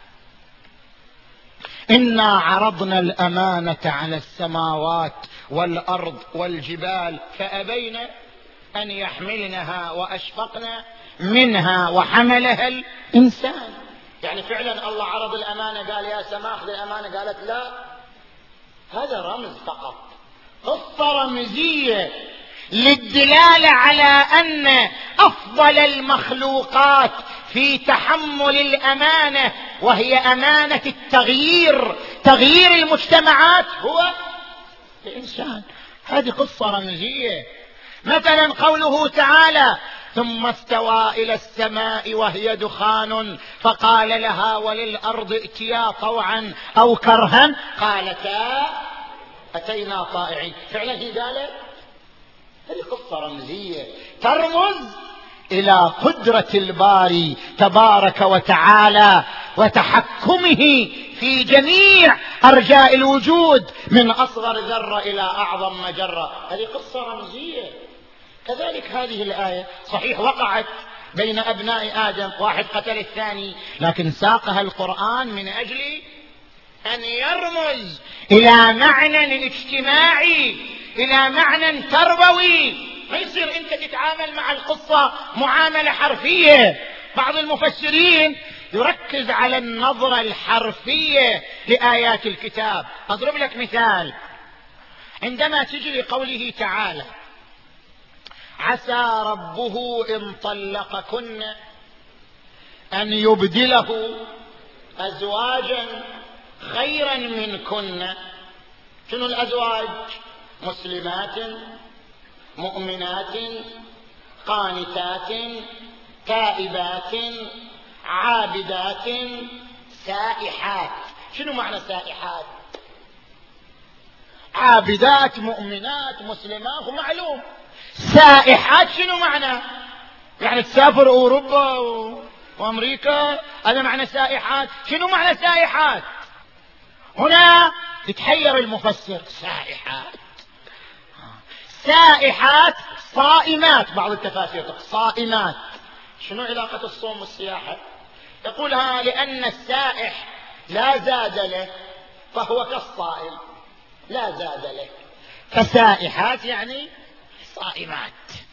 إنا عرضنا الأمانة على السماوات والأرض والجبال فأبين أن يحملنها وأشفقن منها وحملها الإنسان. يعني فعلا الله عرض الأمانة، قال يا سماء خذ الأمانة، قالت لا. هذا رمز فقط، قصة رمزية للدلالة على أن أفضل المخلوقات في تحمل الأمانة، وهي أمانة التغيير، تغيير المجتمعات، هو الإنسان. هذه قصة رمزية. مثلا قوله تعالى: ثم استوى إلى السماء وهي دخان فقال لها وللأرض ائتيا طوعا أو كرها قالتا أتينا طائعين. فعلا هي قالت. هذه قصة رمزية ترمز إلى قدرة الباري تبارك وتعالى وتحكمه في جميع أرجاء الوجود من أصغر ذرة إلى أعظم مجرة. هذه قصة رمزية. كذلك هذه الآية صحيح وقعت بين أبناء آدم، واحد قتل الثاني، لكن ساقها القرآن من أجل أن يرمز إلى معنى اجتماعي، إلى معنى تربوي. ما يصير أنت تتعامل مع القصة معاملة حرفية. بعض المفسرين يركز على النظرة الحرفية لآيات الكتاب. أضرب لك مثال. عندما تجي لقوله تعالى: عسى ربه إن طلقكن أن يبدله أزواجا خيرا منكن. شنو الأزواج؟ مسلمات مؤمنات قانتات تائبات عابدات سائحات. شنو معنى سائحات؟ عابدات مؤمنات مسلمات ومعلوم. سائحات شنو معنى؟ يعني تسافر أوروبا وأمريكا، هذا معنى سائحات. شنو معنى سائحات؟ هنا تتحير المفسر. سائحات سائحات صائمات. بعض التفاسير صائمات. شنو علاقة الصوم والسياحة؟ يقولها لأن السائح لا زاد له فهو كالصائم لا زاد له، فسائحات يعني صائمات.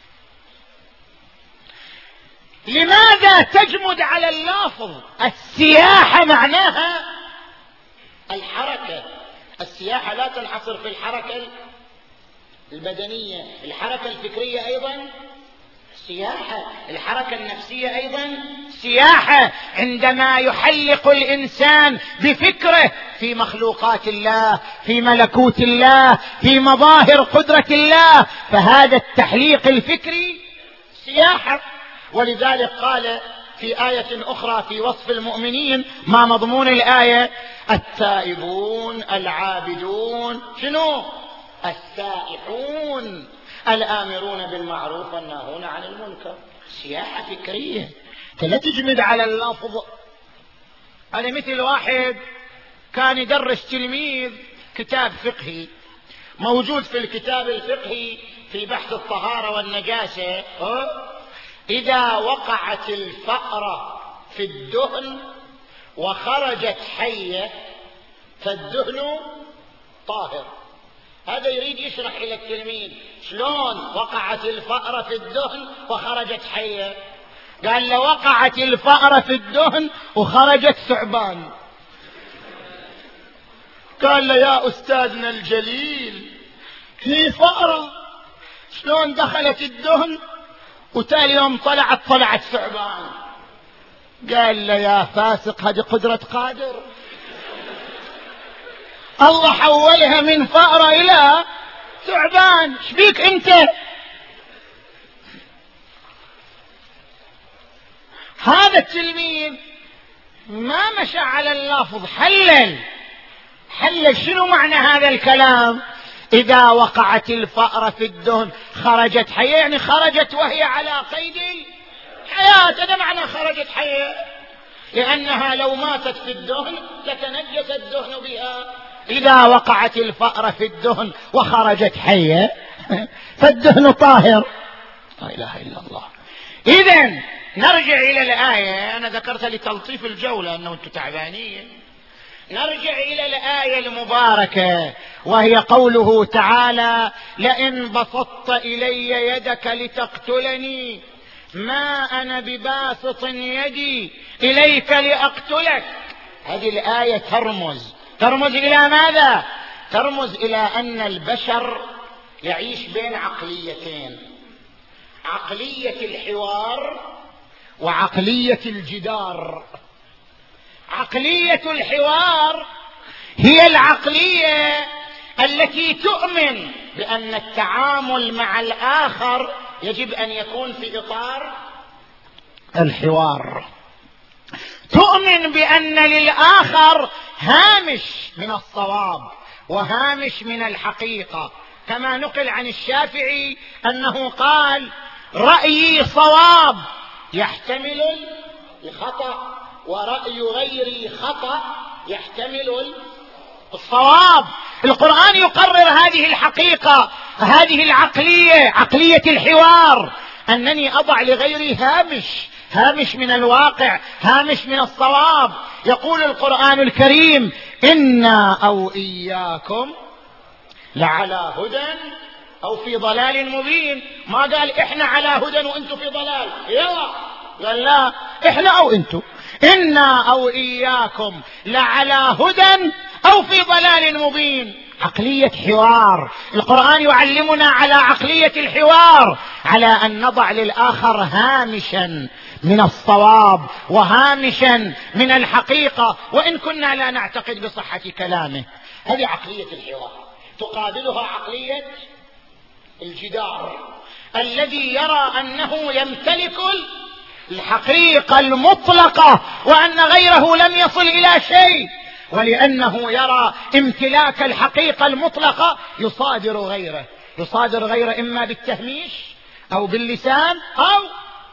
لماذا تجمد على اللفظ؟ السياحة معناها الحركة. السياحة لا تنحصر في الحركة البدنية، الحركة الفكرية أيضا سياحة، الحركة النفسية أيضا سياحة. عندما يحلق الإنسان بفكره في مخلوقات الله، في ملكوت الله، في مظاهر قدرة الله، فهذا التحليق الفكري سياحة. ولذلك قال في آية أخرى في وصف المؤمنين ما مضمون الآية: التائبون العابدون شنو؟ السائحون الآمرون بالمعروف والناهون عن المنكر. سياحة فكرية. لا تجمد على اللفظ. أنا مثل واحد كان يدرس تلميذ كتاب فقهي، موجود في الكتاب الفقهي في بحث الطهارة والنجاسة: إذا وقعت الفأرة في الدهن وخرجت حية فالدهن طاهر. هذا يريد يشرح إلى التلميذ شلون وقعت الفأرة في الدهن وخرجت حية. قال له: وقعت الفأرة في الدهن وخرجت ثعبان. قال له: يا أستاذنا الجليل، في فأرة شلون دخلت الدهن وتالي يوم طلعت طلعت ثعبان؟ قال له: يا فاسق، هذه قدرة قادر. الله حولها من فأرة إلى ثعبان. شبيك أنت؟ هذا التلميذ ما مشى على اللفظ، حلل حلل شنو معنى هذا الكلام. إذا وقعت الفأرة في الدهن خرجت حية، يعني خرجت وهي على قيد الحياة. هذا معنى خرجت حية، لأنها لو ماتت في الدهن لتنجس الدهن بها. إذا وقعت الفأرة في الدهن وخرجت حية فالدهن طاهر. لا إله إلا الله. إذن نرجع إلى الآية. أنا ذكرتها لتلطيف الجولة أنه أنتم تعبانين. نرجع إلى الآية المباركة وهي قوله تعالى: لئن بسطت إلي يدك لتقتلني ما أنا بباسط يدي إليك لأقتلك. هذه الآية ترمز ترمز إلى ماذا؟ ترمز إلى أن البشر يعيش بين عقليتين: عقلية الحوار وعقلية الجدار. عقلية الحوار هي العقلية التي تؤمن بأن التعامل مع الآخر يجب أن يكون في إطار الحوار، تؤمن بأن للآخر هامش من الصواب وهامش من الحقيقة، كما نقل عن الشافعي أنه قال: رأيي صواب يحتمل الخطأ، ورأي غيري خطأ يحتمل الصواب. القرآن يقرر هذه الحقيقة، هذه العقلية، عقلية الحوار، أنني أضع لغيري هامش، هامش من الواقع، هامش من الصواب. يقول القرآن الكريم: إنا أو إياكم لعلى هدى أو في ضلال مبين. ما قال إحنا على هدى وإنتم في ضلال، يلا قال لا، إحنا أو إنتم، إنا أو إياكم لعلى هدى أو في ضلال مبين. عقلية حوار. القرآن يعلمنا على عقلية الحوار، على أن نضع للآخر هامشا من الصواب وهامشا من الحقيقة، وإن كنا لا نعتقد بصحة كلامه. هذه عقلية الحوار. تقابلها عقلية الجدار، الذي يرى أنه يمتلك الحقيقة المطلقة وأن غيره لم يصل إلى شيء، ولأنه يرى امتلاك الحقيقة المطلقة يصادر غيره، يصادر غيره إما بالتهميش أو باللسان أو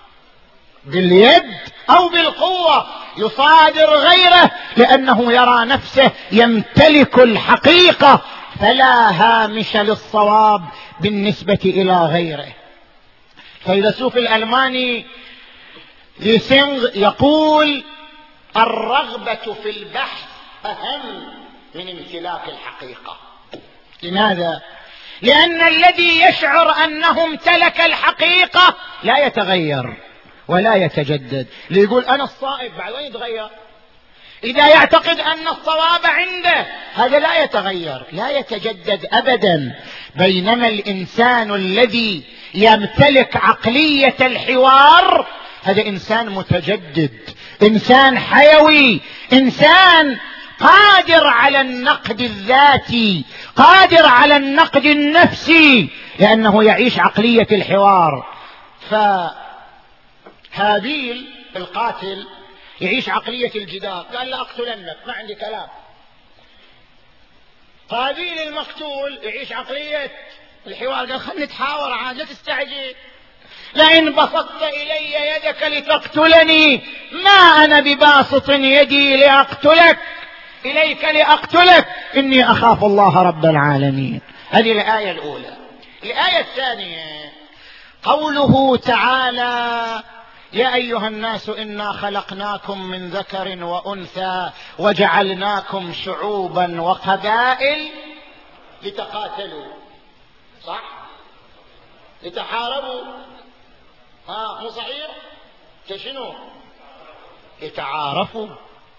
باليد أو بالقوة، يصادر غيره لأنه يرى نفسه يمتلك الحقيقة، فلا هامش للصواب بالنسبة إلى غيره. فيلسوف الألماني ليسينغ يقول: الرغبة في البحث أهم من امتلاك الحقيقة. لماذا؟ لأن الذي يشعر أنه امتلك الحقيقة لا يتغير ولا يتجدد. اللي يقول أنا الصائب بعد وين يتغير؟ إذا يعتقد أن الصواب عنده هذا لا يتغير لا يتجدد أبدا. بينما الإنسان الذي يمتلك عقلية الحوار هذا إنسان متجدد، إنسان حيوي، إنسان قادر على النقد الذاتي، قادر على النقد النفسي، لأنه يعيش عقلية الحوار. فهابيل القاتل يعيش عقلية الجدار، قال لا أقتلنك، ما عندي كلام. قابيل المقتول يعيش عقلية الحوار، قال خلنا نتحاور عاد، لا تستعجل، لئن بسطت إلي يدك لتقتلني ما أنا بباسط يدي لأقتلك إليك لأقتلك إني أخاف الله رب العالمين. هذه الآية الأولى. الآية الثانية قوله تعالى: يا أيها الناس إنا خلقناكم من ذكر وأنثى وجعلناكم شعوبا وقبائل لتقاتلوا. صح؟ لتحاربوا. ها مو صحيح؟ شنو؟ لتعارفوا.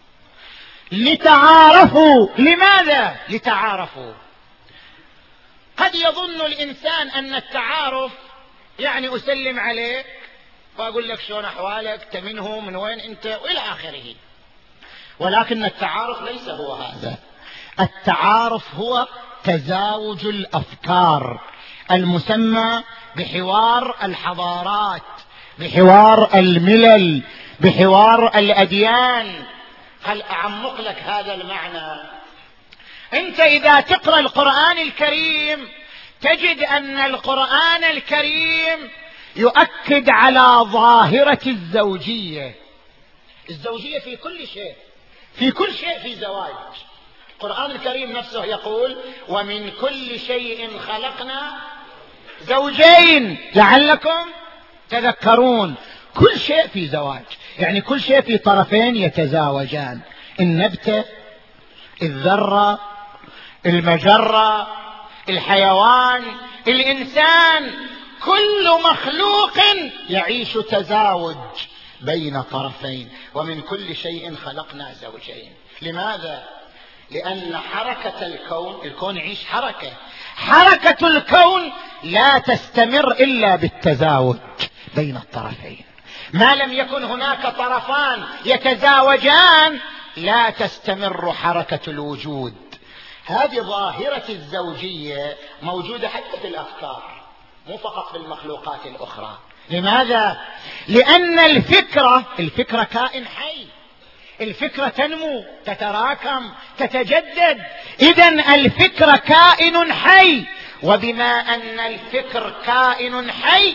لتعارفوا. لماذا لتعارفوا؟ قد يظن الإنسان أن التعارف يعني أسلم عليك وأقول لك شلون أحوالك، تمنه من وين أنت وإلى آخره، ولكن التعارف ليس هو هذا. التعارف هو تزاوج الأفكار المسمى بحوار الحضارات، بحوار الملل، بحوار الأديان. هل أعمق لك هذا المعنى؟ أنت إذا تقرأ القرآن الكريم تجد أن القرآن الكريم يؤكد على ظاهرة الزوجية. الزوجية في كل شيء، في كل شيء في زواج. القرآن الكريم نفسه يقول: ومن كل شيء خلقنا زوجين لعلكم تذكرون. كل شيء في زواج، يعني كل شيء في طرفين يتزاوجان. النبتة، الذرة، المجرة، الحيوان، الإنسان، كل مخلوق يعيش تزاوج بين طرفين. ومن كل شيء خلقنا زوجين. لماذا؟ لأن حركة الكون، الكون يعيش حركة، حركة الكون لا تستمر إلا بالتزاوج بين الطرفين. ما لم يكن هناك طرفان يتزاوجان لا تستمر حركة الوجود. هذه ظاهرة الزوجية موجودة حتى في الأفكار، مو فقط في المخلوقات الأخرى. لماذا؟ لأن الفكرة الفكرة كائن حي، الفكرة تنمو، تتراكم، تتجدد. إذن الفكرة كائن حي، وبما أن الفكر كائن حي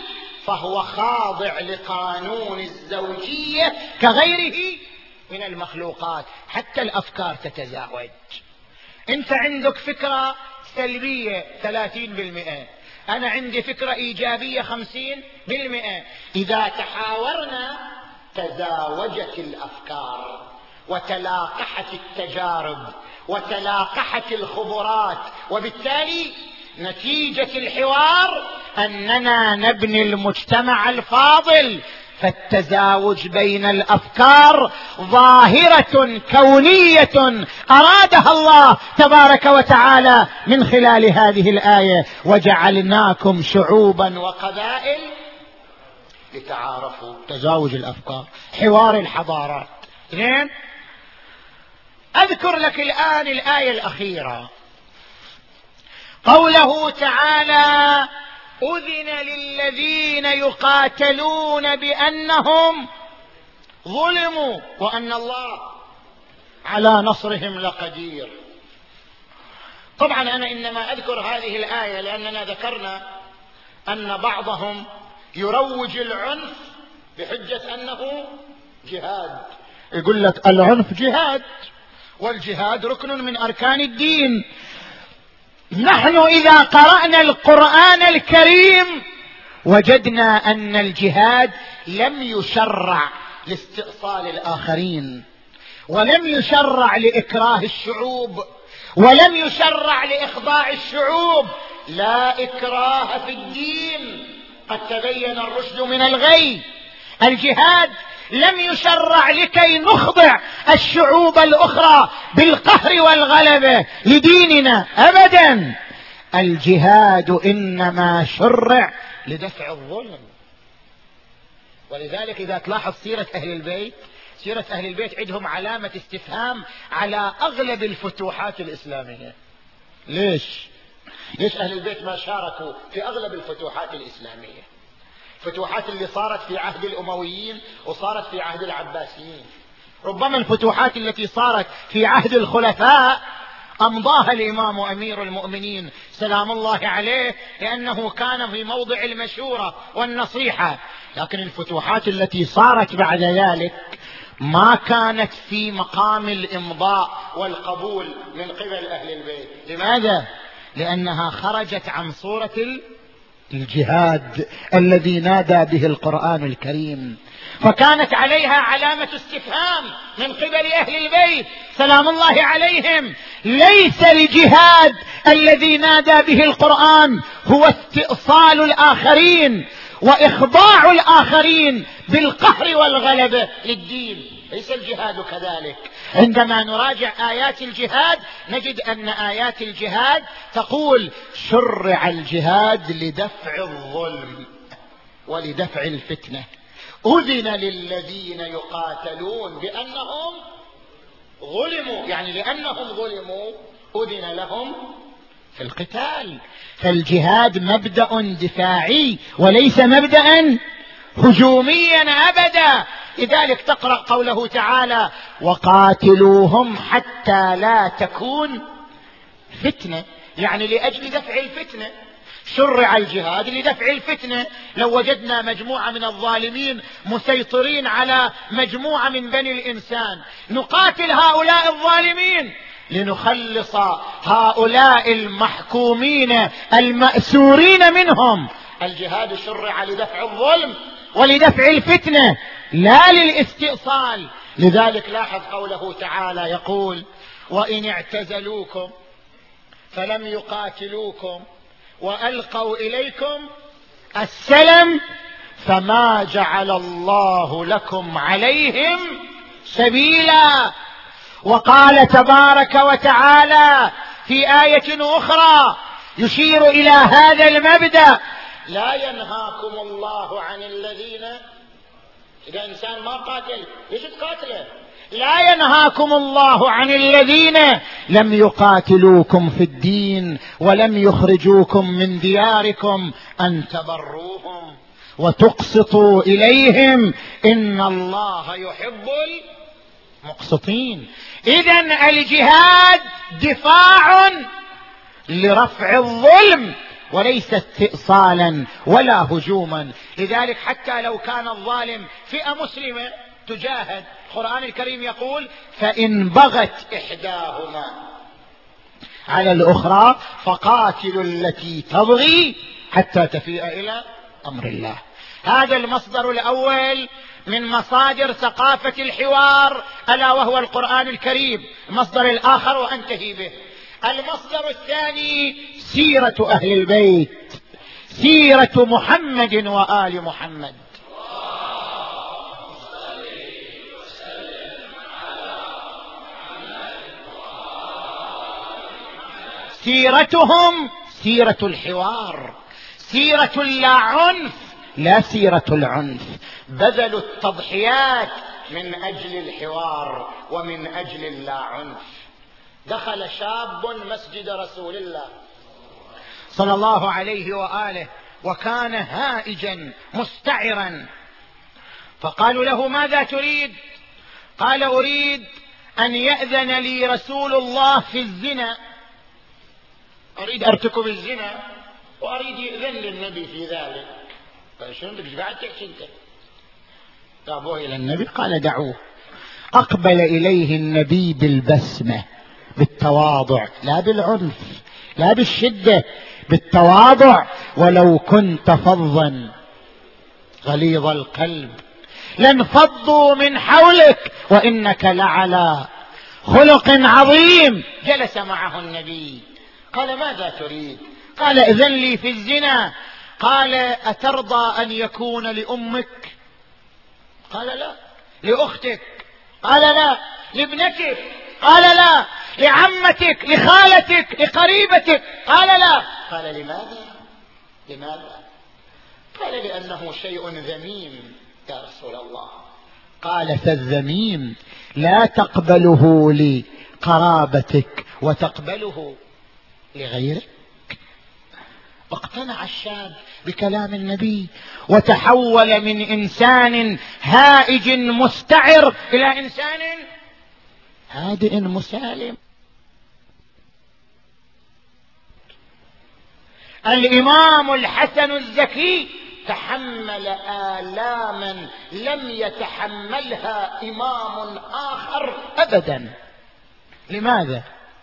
فهو خاضع لقانون الزوجية كغيره من المخلوقات. حتى الأفكار تتزاوج. أنت عندك فكرة سلبية ثلاثين بالمئة، أنا عندي فكرة إيجابية خمسين بالمئة. إذا تحاورنا تزاوجت الأفكار وتلاقحت التجارب وتلاقحت الخبرات، وبالتالي نتيجة الحوار أننا نبني المجتمع الفاضل. فالتزاوج بين الأفكار ظاهرة كونية أرادها الله تبارك وتعالى من خلال هذه الآية: وجعلناكم شعوبا وقبائل لتعارفوا. تزاوج الأفكار، حوار الحضارات. زين، أذكر لك الآن الآية الأخيرة، قوله تعالى: أذن للذين يقاتلون بأنهم ظلموا وأن الله على نصرهم لقدير. طبعا أنا إنما أذكر هذه الآية لأننا ذكرنا أن بعضهم يروج العنف بحجة أنه جهاد. يقول لك العنف جهاد، والجهاد ركن من أركان الدين. نحن إذا قرأنا القرآن الكريم وجدنا أن الجهاد لم يشرع لاستئصال الآخرين، ولم يشرع لإكراه الشعوب، ولم يشرع لإخضاع الشعوب. لا إكراه في الدين، قد تبين الرشد من الغي. الجهاد لم يشرع لكي نخضع الشعوب الأخرى بالقهر والغلبة لديننا أبدا. الجهاد إنما شرع لدفع الظلم. ولذلك إذا تلاحظ سيرة أهل البيت، سيرة أهل البيت عندهم علامة استفهام على أغلب الفتوحات الإسلامية. ليش؟ ليش أهل البيت ما شاركوا في أغلب الفتوحات الإسلامية؟ الفتوحات اللي صارت في عهد الأمويين وصارت في عهد العباسيين. ربما الفتوحات التي صارت في عهد الخلفاء أمضاها الإمام أمير المؤمنين سلام الله عليه لأنه كان في موضع المشورة والنصيحة، لكن الفتوحات التي صارت بعد ذلك ما كانت في مقام الإمضاء والقبول من قبل أهل البيت. لماذا؟ لأنها خرجت عن صورة الجهاد الذي نادى به القرآن الكريم، فكانت عليها علامة استفهام من قبل أهل البيت سلام الله عليهم. ليس الجهاد الذي نادى به القرآن هو استئصال الآخرين وإخضاع الآخرين بالقهر والغلبة للدين، ليس الجهاد كذلك. عندما نراجع آيات الجهاد نجد أن آيات الجهاد تقول: شرع الجهاد لدفع الظلم ولدفع الفتنة. أذن للذين يقاتلون بأنهم ظلموا، يعني لأنهم ظلموا أذن لهم في القتال. فالجهاد مبدأ دفاعي وليس مبدأ هجوميا أبدا. لذلك تقرأ قوله تعالى: وقاتلوهم حتى لا تكون فتنة، يعني لأجل دفع الفتنة. شرع الجهاد لدفع الفتنة. لو وجدنا مجموعة من الظالمين مسيطرين على مجموعة من بني الإنسان، نقاتل هؤلاء الظالمين لنخلص هؤلاء المحكومين المأسورين منهم. الجهاد شرع لدفع الظلم ولدفع الفتنة لا للاستئصال. لذلك لاحظ قوله تعالى يقول: وإن اعتزلوكم فلم يقاتلوكم وألقوا إليكم السلم فما جعل الله لكم عليهم سبيلا. وقال تبارك وتعالى في آية أخرى يشير إلى هذا المبدأ: لا ينهاكم الله عن الذين، إذا إنسان ما قاتل ليش تقاتله؟ لا ينهاكم الله عن الذين لم يقاتلوكم في الدين ولم يخرجوكم من دياركم أن تبروهم وتقسطوا إليهم إن الله يحب المقسطين. إذن الجهاد دفاع لرفع الظلم وليس استئصالا ولا هجوما. لذلك حتى لو كان الظالم فئة مسلمة تجاهد، القرآن الكريم يقول فإن بغت إحداهما على الأخرى فقاتلوا التي تبغي حتى تفيء إلى أمر الله. هذا المصدر الأول من مصادر ثقافة الحوار، ألا وهو القرآن الكريم. المصدر الآخر وأنتهي به، المصدر الثاني سيرة أهل البيت، سيرة محمد وآل محمد. سيرتهم سيرة الحوار، سيرة لا عنف لا سيرة العنف. بذلوا التضحيات من أجل الحوار ومن أجل اللا عنف. دخل شاب مسجد رسول الله صلى الله عليه وآله وكان هائجا مستعرا، فقالوا له ماذا تريد؟ قال أريد أن يأذن لي رسول الله في الزنا، أريد أرتكب الزنا وأريد يأذن للنبي في ذلك. قال شنو بدك قاعد تحكي انت؟ جابوه إلى النبي قال دعوه. أقبل إليه النبي بالبسمة، بالتواضع، لا بالعنف لا بالشدة، بالتواضع. ولو كنت فظا غليظ القلب لانفضوا من حولك وإنك لعلى خلق عظيم. جلس معه النبي قال ماذا تريد؟ قال إذن لي في الزنا. قال أترضى أن يكون لأمك؟ قال لا. لأختك؟ قال لا. لابنتك؟ قال لا. لعمتك؟ لخالتك؟ لقريبتك؟ قال لا. قال لماذا؟ لماذا؟ قال لأنه شيء ذميم يا رسول الله. قال فالذميم لا تقبله لقرابتك وتقبله لغيرك. اقتنع الشاب بكلام النبي وتحول من إنسان هائج مستعر إلى إنسان هادئ مسالم. الإمام الحسن الزكي تحمل آلاما لم يتحملها إمام آخر أبدا. لماذا؟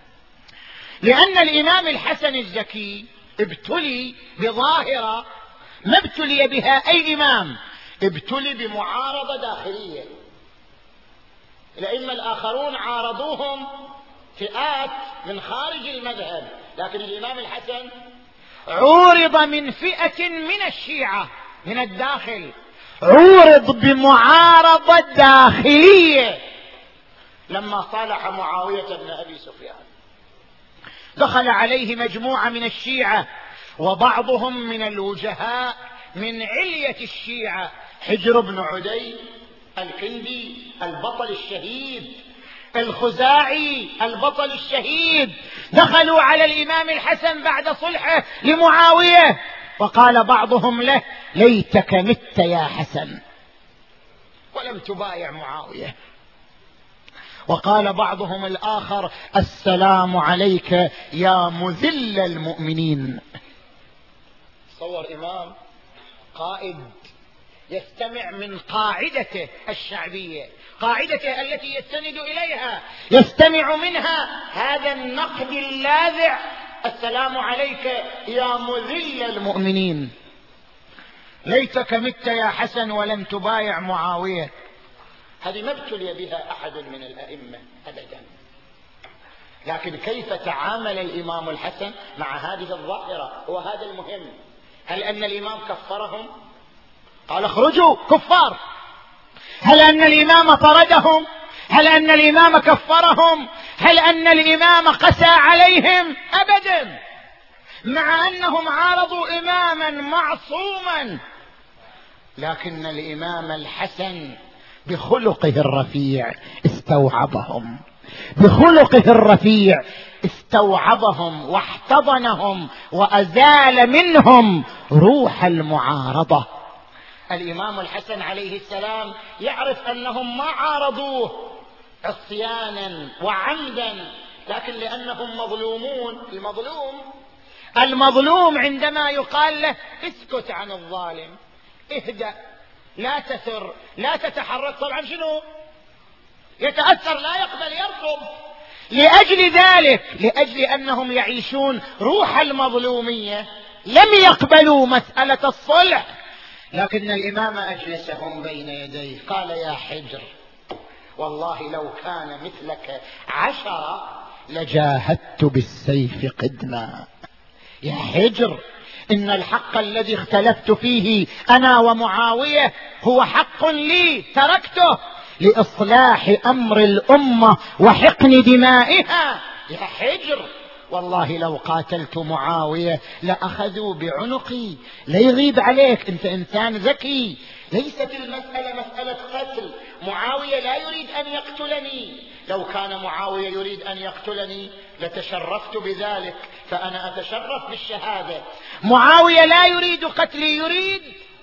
لأن الإمام الحسن الزكي ابتلي بظاهرة ما ابتلي بها أي إمام، ابتلي بمعارضة داخلية. الأئمة الآخرون عارضوهم فئات من خارج المذهب، لكن الإمام الحسن عورض من فئة من الشيعة من الداخل، عورض بمعارضة داخلية. لما صالح معاوية بن أبي سفيان دخل عليه مجموعة من الشيعة وبعضهم من الوجهاء من علية الشيعة، حجر بن عدي الكندي البطل الشهيد، الخزاعي البطل الشهيد، دخلوا على الإمام الحسن بعد صلحه لمعاوية، وقال بعضهم له ليتك مت يا حسن ولم تبايع معاوية، وقال بعضهم الآخر السلام عليك يا مذل المؤمنين. صور إمام قائد يستمع من قاعدته الشعبية، قاعدته التي يستند إليها، يستمع منها هذا النقد اللاذع السلام عليك يا مذل المؤمنين، ليتك مت يا حسن ولم تبايع معاوية. هذه ما ابتلي بها أحد من الأئمة أبدا. لكن كيف تعامل الإمام الحسن مع هذه الظاهرة هو هذا المهم. هل أن الإمام كفرهم؟ قال اخرجوا كفار. هل أن الإمام طردهم؟ هل أن الإمام كفرهم؟ هل أن الإمام قسى عليهم؟ أبدا، مع أنهم عارضوا إماما معصوما. لكن الإمام الحسن بخلقه الرفيع استوعبهم، بخلقه الرفيع استوعبهم واحتضنهم وأزال منهم روح المعارضة. الإمام الحسن عليه السلام يعرف أنهم ما عارضوه عصيانا وعمدا، لكن لأنهم مظلومون. المظلوم المظلوم عندما يقال له اسكت عن الظالم، اهدأ، لا تثر، لا تتحرك، طبعا شنو؟ يتأثر، لا يقبل، يرفض. لأجل ذلك، لأجل أنهم يعيشون روح المظلومية، لم يقبلوا مسألة الصلح. لكن الإمام أجلسهم بين يديه قال: يا حجر، والله لو كان مثلك عشرة لجاهدت بالسيف قدما. يا حجر، إن الحق الذي اختلفت فيه أنا ومعاوية هو حق لي، تركته لإصلاح أمر الأمة وحقن دمائها. يا حجر، والله لو قاتلت معاوية لأخذوا بعنقي. لا يغيب عليك، أنت إنسان ذكي، ليست المسألة مسألة قتل. معاوية لا يريد أن يقتلني، لو كان معاوية يريد أن يقتلني لتشرفت بذلك، فأنا أتشرف بالشهادة. معاوية لا يريد قتلي، يريد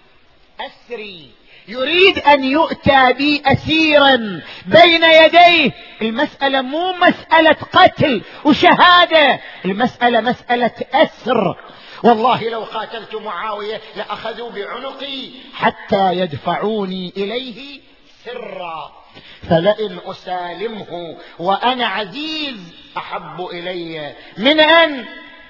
أسري، يريد أن يؤتى بي أسيرا بين يديه. المسألة مو مسألة قتل وشهادة، المسألة مسألة أسر. والله لو قاتلت معاوية لأخذوا بعنقي حتى يدفعوني إليه سرا، فلئن أسالمه وأنا عزيز أحب إلي من أن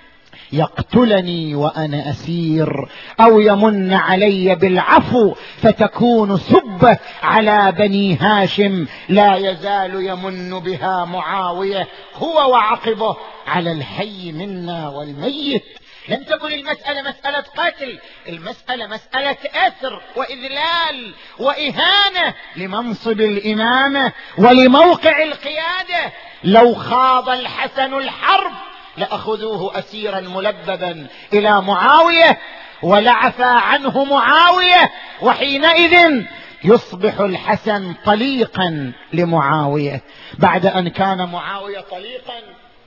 يقتلني وأنا أسير، أو يمن علي بالعفو فتكون سبة على بني هاشم لا يزال يمن بها معاوية هو وعقبه على الحي منا والميت. لم تكن المسألة مسألة قتل، المسألة مسألة أثر وإذلال وإهانة لمنصب الإمامة ولموقع القيادة. لو خاض الحسن الحرب لأخذوه أسيرا ملببا إلى معاوية ولعفى عنه معاوية، وحينئذ يصبح الحسن طليقا لمعاوية بعد أن كان معاوية طليقا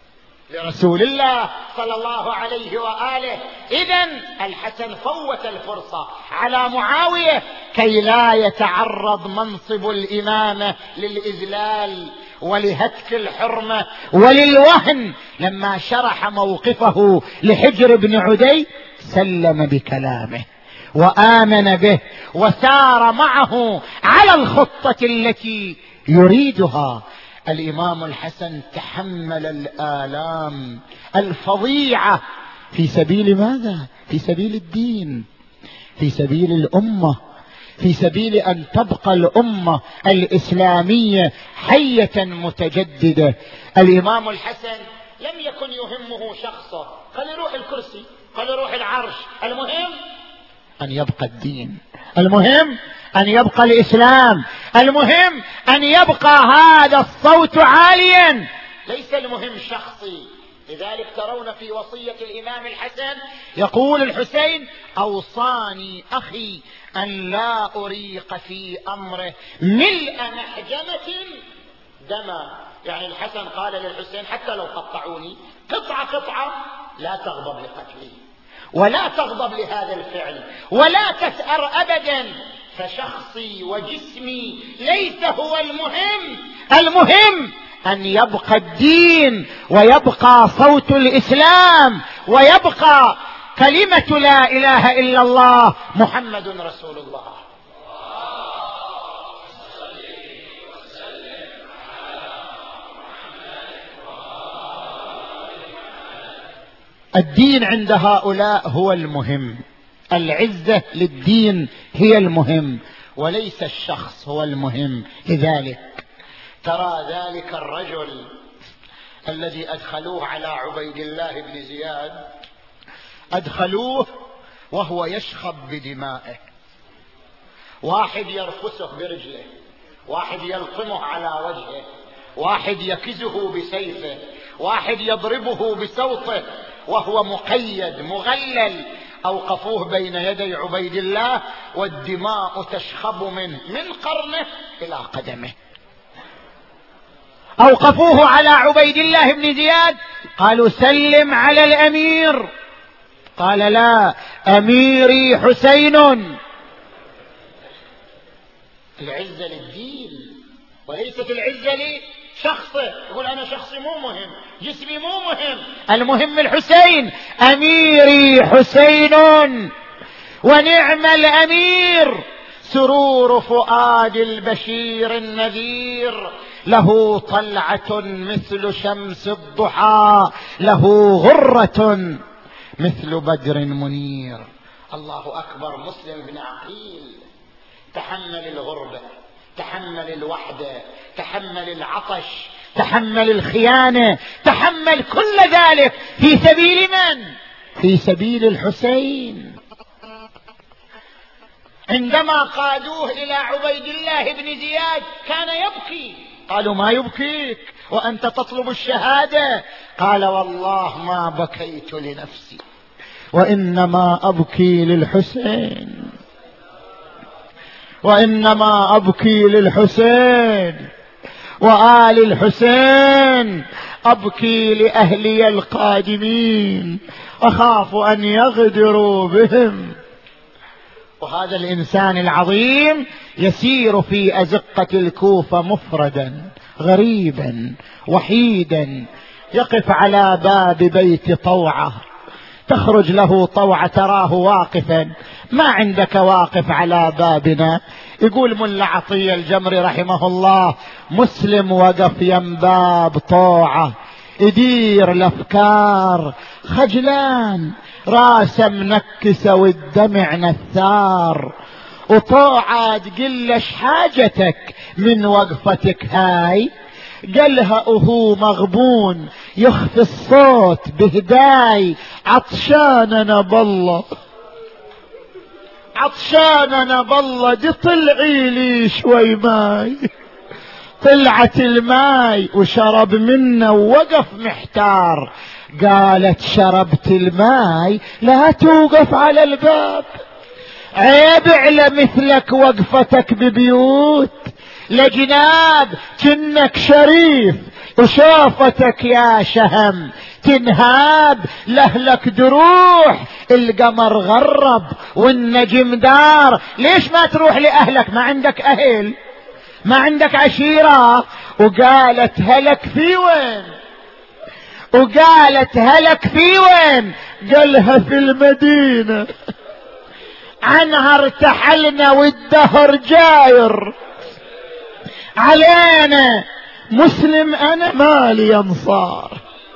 لرسول الله صلى الله عليه وآله. إذن الحسن فوت الفرصة على معاوية كي لا يتعرض منصب الإمامة للإذلال ولهتك الحرمة وللوهن. لما شرح موقفه لحجر بن عدي سلم بكلامه وآمن به وسار معه على الخطة التي يريدها. الإمام الحسن تحمل الآلام الفظيعة في سبيل ماذا؟ في سبيل الدين، في سبيل الأمة، في سبيل أن تبقى الأمة الإسلامية حية متجددة. الإمام الحسن لم يكن يهمه شخصه، قال يروح الكرسي، قال يروح العرش، المهم أن يبقى الدين، المهم أن يبقى الإسلام، المهم أن يبقى هذا الصوت عاليا، ليس المهم شخصي. لذلك ترون في وصية الإمام الحسن يقول الحسين: أوصاني أخي أن لا أريق في أمره ملء محجمة دما. يعني الحسن قال للحسين: حتى لو قطعوني قطعة قطعة لا تغضب لقتلي ولا تغضب لهذا الفعل ولا تثأر أبدا، فشخصي وجسمي ليس هو المهم، المهم أن يبقى الدين ويبقى صوت الإسلام ويبقى كلمة لا إله إلا الله محمد رسول الله. الدين عند هؤلاء هو المهم، العزة للدين هي المهم وليس الشخص هو المهم. لذلك ترى ذلك الرجل الذي أدخلوه على عبيد الله بن زياد، أدخلوه وهو يشخب بدمائه، واحد يرفسه برجله، واحد يلطمه على وجهه، واحد يكزه بسيفه، واحد يضربه بسوطه وهو مقيد مغلل. أوقفوه بين يدي عبيد الله والدماء تشخب منه من قرنه إلى قدمه. أوقفوه على عبيد الله بن زياد، قالوا: سلم على الأمير. قال: لا، أميري حسين. العزة للدين وليست العزة شخصه، يقول أنا شخصي مو مهم، جسمي مو مهم، المهم الحسين. أميري حسين ونعم الأمير، سرور فؤاد البشير النذير، له طلعة مثل شمس الضحى، له غرة مثل بدر منير. الله أكبر. مسلم بن عقيل تحمل الغربة، تحمل الوحدة، تحمل العطش، تحمل الخيانة، تحمل كل ذلك في سبيل من؟ في سبيل الحسين. عندما قادوه إلى عبيد الله بن زياد كان يبكي، قالوا ما يبكيك وأنت تطلب الشهادة؟ قال والله ما بكيت لنفسي وإنما أبكي للحسين، وإنما أبكي للحسين وآل الحسين، أبكي لأهلي القادمين، أخاف أن يغدروا بهم. وهذا الإنسان العظيم يسير في أزقة الكوفة مفردا غريبا وحيدا، يقف على باب بيت طوعة، تخرج له طوعة تراه واقفا، ما عندك واقف على بابنا؟ يقول ملا عطية الجمري رحمه الله: مسلم وقف ينباب طوعة يدير الأفكار، خجلان راسه منكسة والدمع نثار، وطوعة تقول لش حاجتك من وقفتك هاي؟ قالها وهو مغبون يخفي الصوت بهداي: عطشاننا بالله، عطشاننا بالله، دي طلعي لي شوي ماي. طلعت الماي وشرب منه ووقف محتار. قالت: شربت الماي لا توقف على الباب، عيب على مثلك وقفتك ببيوت لجناب، كنك شريف وشوفتك يا شهم تنهاب، لهلك دروح القمر غرب والنجم دار، ليش ما تروح لأهلك؟ ما عندك أهل، ما عندك عشيرة. وقالت: هلك في وين؟ وقالت: هلك في وين؟ قالها: في المدينة، عنها ارتحلنا والدهر جاير علينا، مسلم أنا مالي أنصار.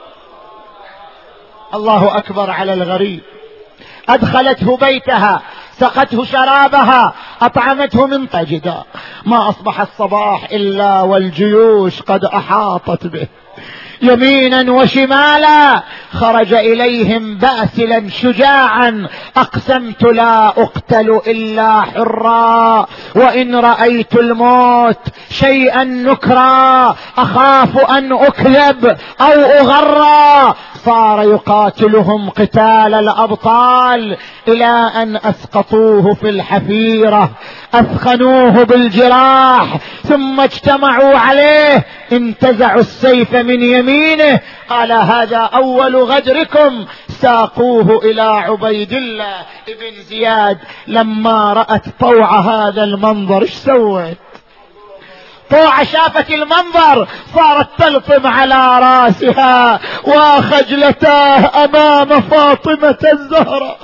الله أكبر على الغريب. أدخلته بيتها، سقته شرابها، أطعمته من طجدا، ما أصبح الصباح إلا والجيوش قد أحاطت به يمينا وشمالا. خرج إليهم باسلا شجاعا: أقسمت لا أقتل إلا حرا، وإن رأيت الموت شيئا نكرا أخاف أن أكذب أو أغرى. صار يقاتلهم قتال الأبطال إلى أن أسقطوه في الحفيرة، أثخنوه بالجراح، ثم اجتمعوا عليه، انتزعوا السيف من يمينه، قال: هذا أول غدركم. ساقوه إلى عبيد الله ابن زياد. لما رأت طوعة هذا المنظر ايش سوت؟ طوعة شافت المنظر صارت تلطم على راسها: وخجلتاه أمام فاطمة الزهراء،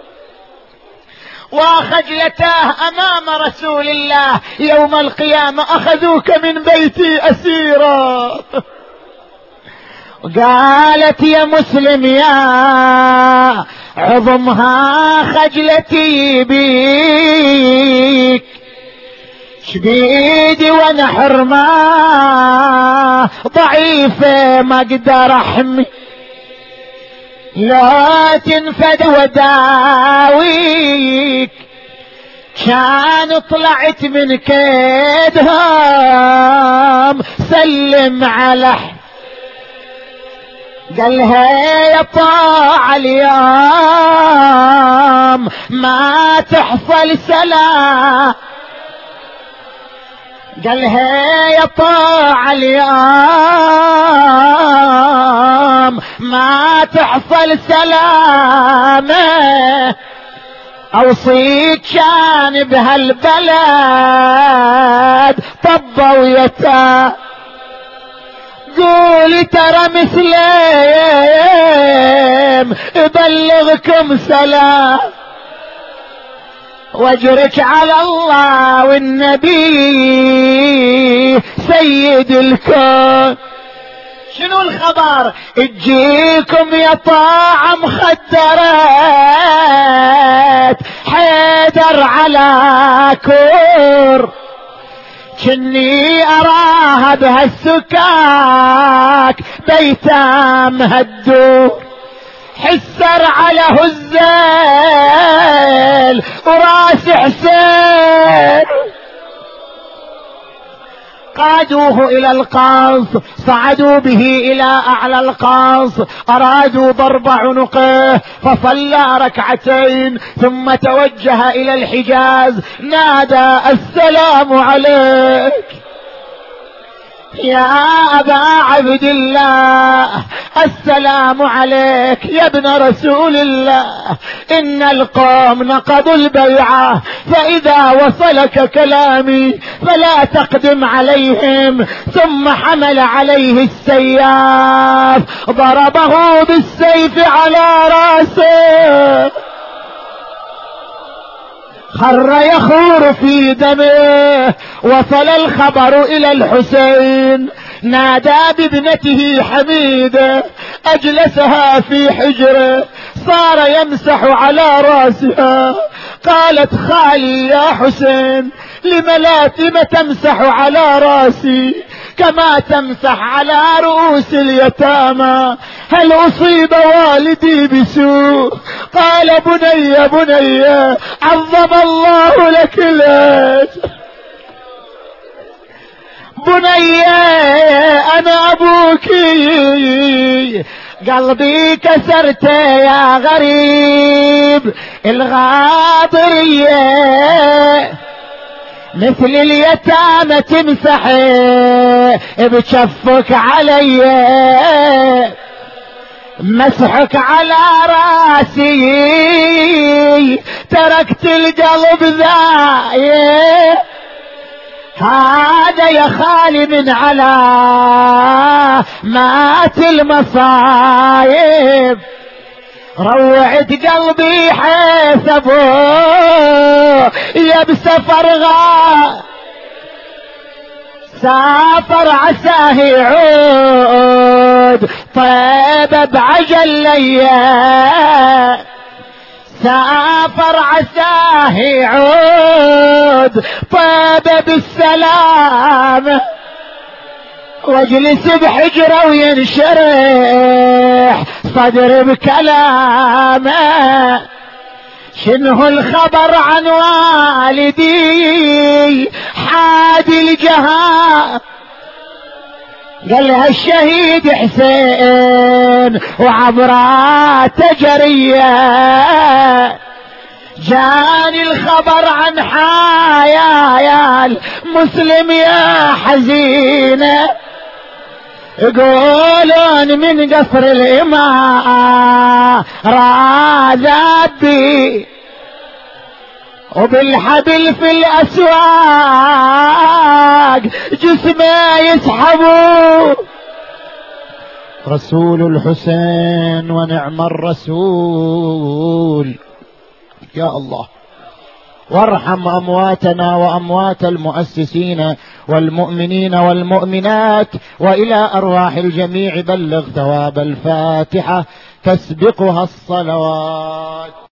وخجلتاه أمام رسول الله يوم القيامة، أخذوك من بيتي أسيرا. قالت: يا مسلم يا عظمها خجلتي بيك، شبيدي وانا حرمة ضعيفة ما اقدر احمي، لا تنفد وداويك، كان طلعت من كيدهم سلم على حد. قالها: يا طاعة اليوم ما تحصل سلام، قالها: يا طاعة اليوم ما تحصل سلامه، اوصيك كان بهالبلد طبوا يتا. قولي ترى مسلم يبلغكم سلام واجرك على الله والنبي سيد الكون. شنو الخبر؟ تجيكم يا طاعة مخدرات حيدر على كور كني اراها بهالسكاك بيتام هالدور حسر على هزال وراس حسين قادوه الى القنص صعدوا به الى اعلى القنص ارادوا ضرب عنقه فصلى ركعتين ثم توجه الى الحجاز نادى السلام عليك يا أبا عبد الله السلام عليك يا ابن رسول الله إن القوم نقضوا البيعة فإذا وصلك كلامي فلا تقدم عليهم. ثم حمل عليه السياف ضربه بالسيف على رأسه خر يخور في دمه. وصل الخبر الى الحسين نادى بابنته حميدة اجلسها في حجره صار يمسح على راسها. قالت خالي يا حسين لم لا لم تمسح على راسي كما تمسح على رؤوس اليتامى؟ هل اصيب والدي بسوء؟ قال بني بني عظم الله لك الاجر. بني انا ابوك قلبي كسرته يا غريب الغاضرية مثل اليتامى تمسحي بشفك علي مسحك على راسي تركت القلب ذايب. هذا يا خالي من علامات المصايب روعت قلبي حيث ابوه يا بسفر غا سافر عساه يعود طيب بعجل ليا سافر عساه يعود طيب بالسلام واجلس بحجره وينشرح صدر بكلامه. شنو الخبر عن والدي حادي الجهاد؟ قال لها الشهيد حسين وعبراته جريه جاني الخبر عن حياة مسلم يا حزينه يقولون من قصر الإمام راذبي وبالحبل في الأسواق جسمه يسحبوا. رسول الحسين ونعم الرسول. يا الله وارحم أمواتنا وأموات المؤسسين والمؤمنين والمؤمنات وإلى أرواح الجميع بلغ ثواب الفاتحة تسبقها الصلوات.